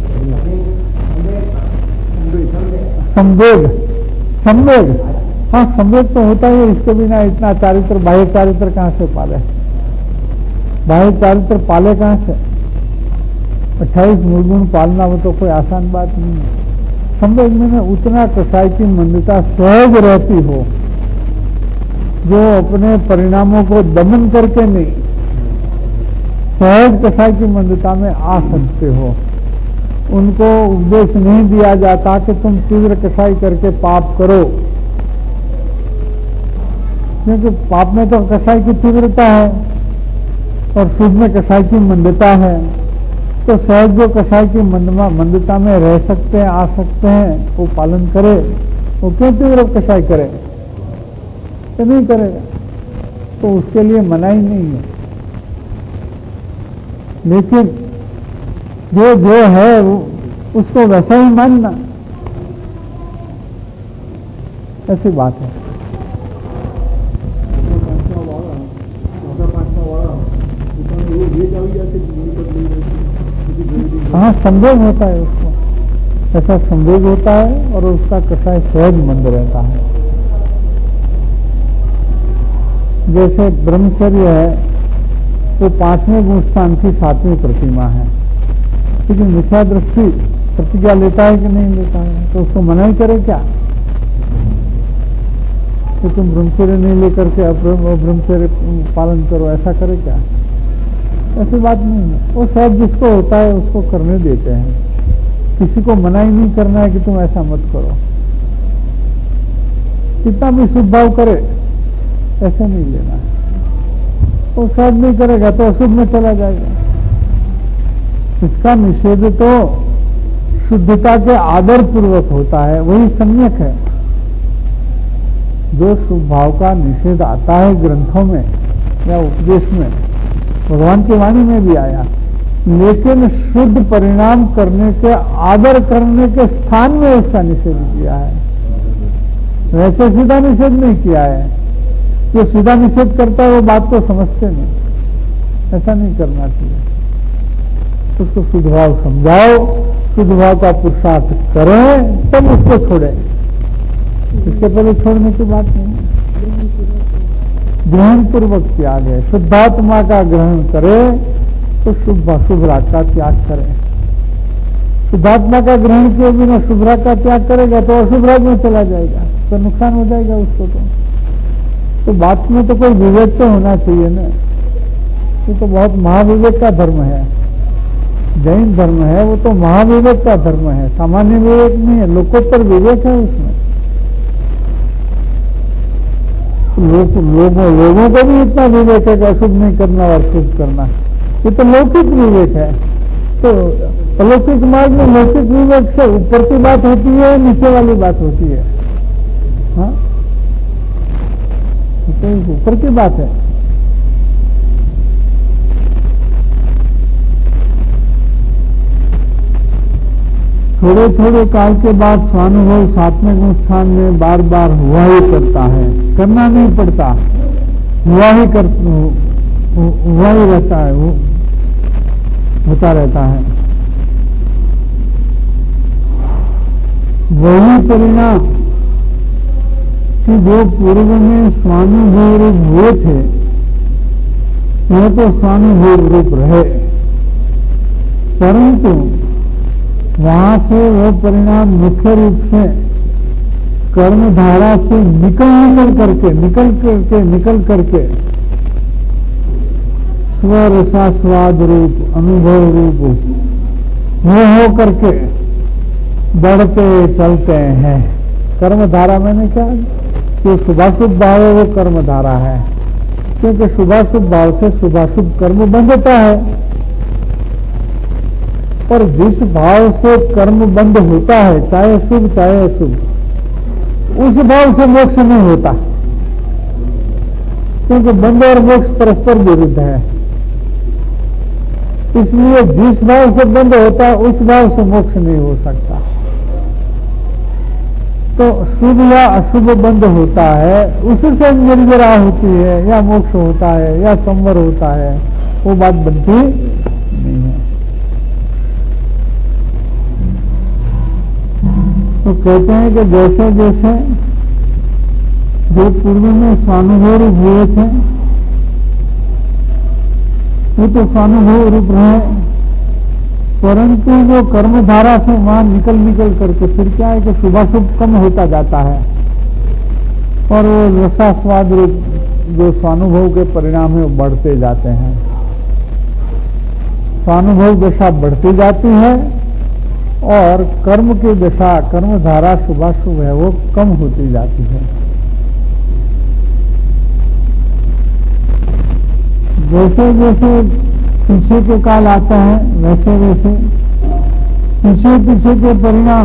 संवेग, संवेग, हाँ संवेग तो होता है, इसके बिना इतना चारित्र, बाह्य चारित्र कहाँ से पाले, बाह्य चारित्र पाले कहाँ से? 28 मूल गुण पालना वो तो कोई आसान बात नहीं है। संवेग में उतना कसाई की मंदता सहज रहती हो, जो अपने परिणामों को दमन करके नहीं, सहज कसाई की मंदता में आ सकते हो। उनको उपदेश नहीं दिया जाता कि तुम तीव्र कसाई करके पाप करो, क्योंकि पाप में तो कसाई की तीव्रता है और सूद में कसाई की मंदता है। तो सहज जो कसाई की मंदता में रह सकते हैं, आ सकते हैं, वो पालन करे, वो क्यों तीव्र कसाई करे? तो नहीं करेगा, तो उसके लिए मनाही नहीं है। लेकिन जो है उसको वैसा ही मानना, ऐसी बात है। हाँ, संवेग होता है उसको, ऐसा संवेग होता है और उसका कसाय सहज मंद रहता है। जैसे ब्रह्मचर्य है, वो 5वें गुणस्थान की 7वीं प्रतिमा है, लेकिन मिथ्या दृष्टि प्रतिज्ञा लेता है कि नहीं लेता है, तो उसको मना ही करे क्या कि तुम ब्रह्मचर्य नहीं लेकर के ब्रह्मचर्य पालन करो, ऐसा करे क्या? ऐसी बात नहीं है। वो शायद जिसको होता है उसको करने देते हैं, किसी को मना ही नहीं करना है कि तुम ऐसा मत करो। कितना भी शुभ भाव करे ऐसे नहीं लेना है। वो शायद नहीं करेगा तो अशुभ में चला जाएगा। इसका निषेध तो शुद्धता के आदर पूर्वक होता है, वही सम्यक है। जो शुभ भाव का निषेध आता है ग्रंथों में या उपदेश में, भगवान की वाणी में भी आया, लेकिन शुद्ध परिणाम करने के आदर करने के स्थान में उसका निषेध किया है। वैसे सीधा निषेध नहीं किया है। जो सीधा निषेध करता है वो बात को समझते नहीं, ऐसा नहीं करना चाहिए। उसको शुद्ध भाव समझाओ, शुद्ध भाव का पुरुषार्थ करें, तब उसको छोड़ें। इसके पहले छोड़ने की बात नहीं है। ग्रहण पूर्वक त्याग है। शुद्धात्मा का ग्रहण करे तो शुभ राग का त्याग करें। शुद्धात्मा का ग्रहण किए बिना शुभ राग का त्याग करेगा तो अशुभ राग में चला जाएगा, तो नुकसान हो जाएगा उसको। तो बात में तो कोई विवेक तो होना चाहिए ना। ये तो बहुत महाविवेक का धर्म है, जैन धर्म है, वो तो महाविवेक का धर्म है, सामान्य विवेक नहीं है, लोकोत्तर विवेक है उसमें। लोगों को भी इतना विवेक है कि अशुभ नहीं करना और शुभ करना, ये तो लौकिक विवेक है। तो अलौकिक मार्ग में लौकिक विवेक से ऊपर की बात होती है, नीचे वाली बात होती है। हाँ, तो ऊपर की बात है। थोड़े थोड़े काल के बाद स्वानुभव सात्विक अनुष्ठान में बार बार हुआ ही करता है, करना नहीं पड़ता, हुआ ही रहता है, होता रहता है। वही परिणाम कि जो पूर्व में स्वानुभव रूप हुए थे वह तो स्वानुभव रूप रहे, परंतु वहां से वह परिणाम मुख्य रूप से कर्मधारा से निकल करके स्वरसास्वाद रूप अनुभव रूप हो करके बढ़ते चलते हैं। कर्मधारा मैंने क्या, जो शुभाशुभ भाव है वो कर्मधारा है, क्योंकि शुभाशुभ भाव से शुभाशुभ कर्म बंधता है, और जिस भाव से कर्म बंद होता है, चाहे शुभ चाहे अशुभ, उस भाव से मोक्ष नहीं होता, क्योंकि बंध और मोक्ष परस्पर विरुद्ध है। इसलिए जिस भाव से बंध होता है उस भाव से मोक्ष नहीं हो सकता। तो शुभ या अशुभ बंध होता है, उससे निर्जरा होती है या मोक्ष होता है या संवर होता है, वो बात बनती नहीं है। तो कहते हैं कि जैसे जैसे जो पूर्व में स्वानुभव रूप हुए थे वो तो स्वानुभव रूप रहे, परंतु वो कर्मधारा से वहां निकल करके फिर क्या है कि शुभाशुभ कम होता जाता है, और वो रसास्वाद रूप जो स्वानुभव के परिणाम है वो बढ़ते जाते हैं। स्वानुभव दशा बढ़ती जाती है और कर्म की दशा, कर्मधारा शुभाशुभ है वो कम होती जाती है। जैसे जैसे पीछे के काल आता है वैसे वैसे पीछे के परिणाम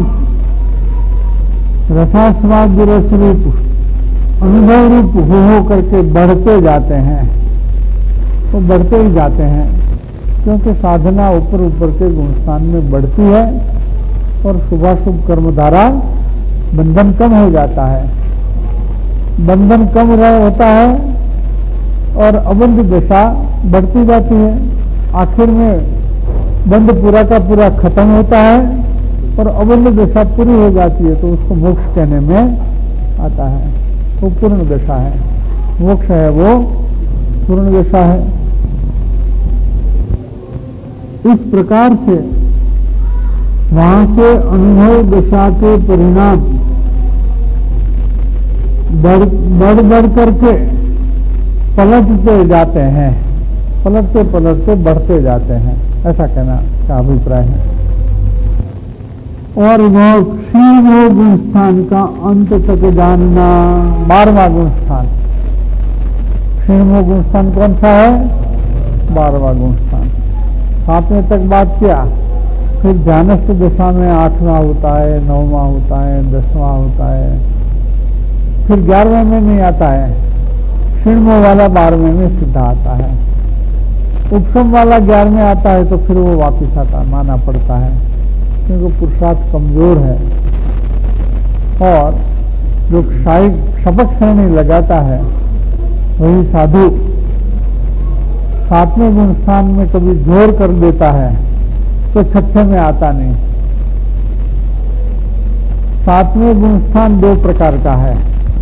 रसास्वाद रस रूप अनुभव रूप हो करके बढ़ते जाते हैं, तो बढ़ते ही जाते हैं, क्योंकि साधना ऊपर ऊपर के गुणस्थान में बढ़ती है और शुभाशुभ कर्मधारा बंधन कम हो जाता है। बंधन कम होता है और अबंध दशा बढ़ती जाती है। आखिर में बंध पूरा का पूरा खत्म होता है और अबंध दशा पूरी हो जाती है, तो उसको मोक्ष कहने में आता है। वो पूर्ण दशा है, मोक्ष है वो पूर्ण दशा है। इस प्रकार से वहां से अनुभव दशा के परिणाम बढ़ करके पलटते जाते हैं, पलटते बढ़ते जाते हैं, ऐसा कहना का अभिप्राय है। और वो क्षीण गुण स्थान का अंत तक जानना, 12वां गुण स्थान। क्षीण गुण स्थान कौन सा है? 12वां गुण स्थान। 7वें तक बात किया, फिर ध्यानस्थ दशा में 8वां होता है, 9वां होता है, 10वां होता है, फिर 11वें में नहीं आता है। क्षीणमो वाला 12वें में सीधा आता है। उपसम वाला 11वें आता है तो फिर वो वापिस आता माना पड़ता है, क्योंकि पुरुषार्थ कमजोर है। और जो शपथ श्रेणी लगाता है वही साधु 7वें गुण स्थान में कभी जोर कर देता है तो 6ठे में आता नहीं। 7वें गुण स्थान 2 प्रकार का है,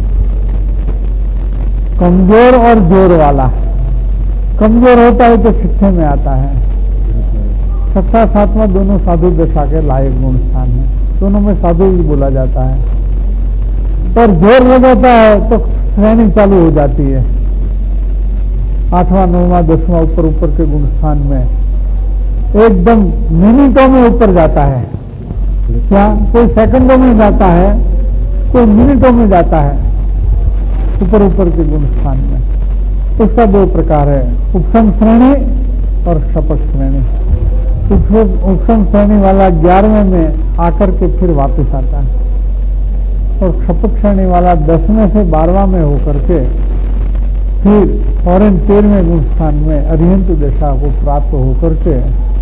कमजोर और जोर वाला। कमजोर होता है तो 6ठे में आता है। 6ठा 7वां दोनों साधु दशा के लायक गुण स्थान है, दोनों में साधु ही बोला जाता है। और जोर लगाता है तो श्रेणी चालू हो जाती है। 8वां 9वां 10वां ऊपर के गुण स्थान में एकदम मिनटों में ऊपर जाता है। क्या कोई सेकंडों में जाता है, कोई मिनटों में जाता है ऊपर के गुण स्थान में। उसका 2 प्रकार है, उपसम श्रेणी और शपथ श्रेणी। उपसम श्रेणी वाला 11वें में आकर के फिर वापस आता है, और शपथ श्रेणी वाला 10वें से 12वां में होकर के फिर फौरन 13वें गुण स्थान में अरिहंत दशा को प्राप्त होकर के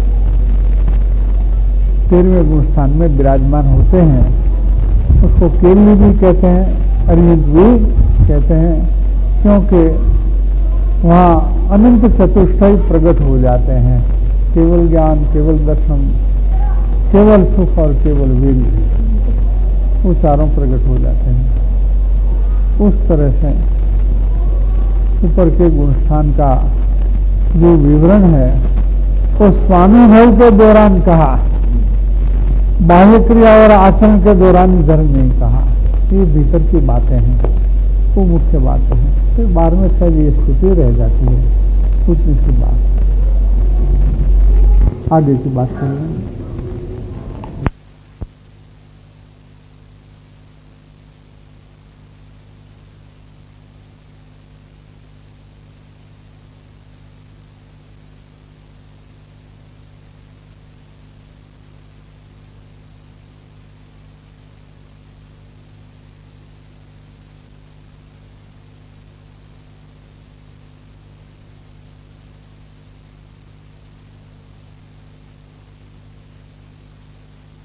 13वें गुण स्थान में विराजमान होते हैं। उसको केली भी कहते हैं, अरिहंत भी कहते हैं, क्योंकि वहाँ अनंत चतुष्टय प्रकट हो जाते हैं। केवल ज्ञान, केवल दर्शन, केवल सुख और केवल वीर, वो चारों प्रकट हो जाते हैं। उस तरह से ऊपर के गुण स्थान का जो विवरण है वो स्वानुभव के दौरान कहा, बाह्य क्रिया और आचरण के दौरान इधर नहीं कहा। ये भीतर की बातें हैं, वो मुख्य बातें हैं। फिर बाद में शायद ये स्थिति रह जाती है, कुछ सी बात आगे की बात करेंगे।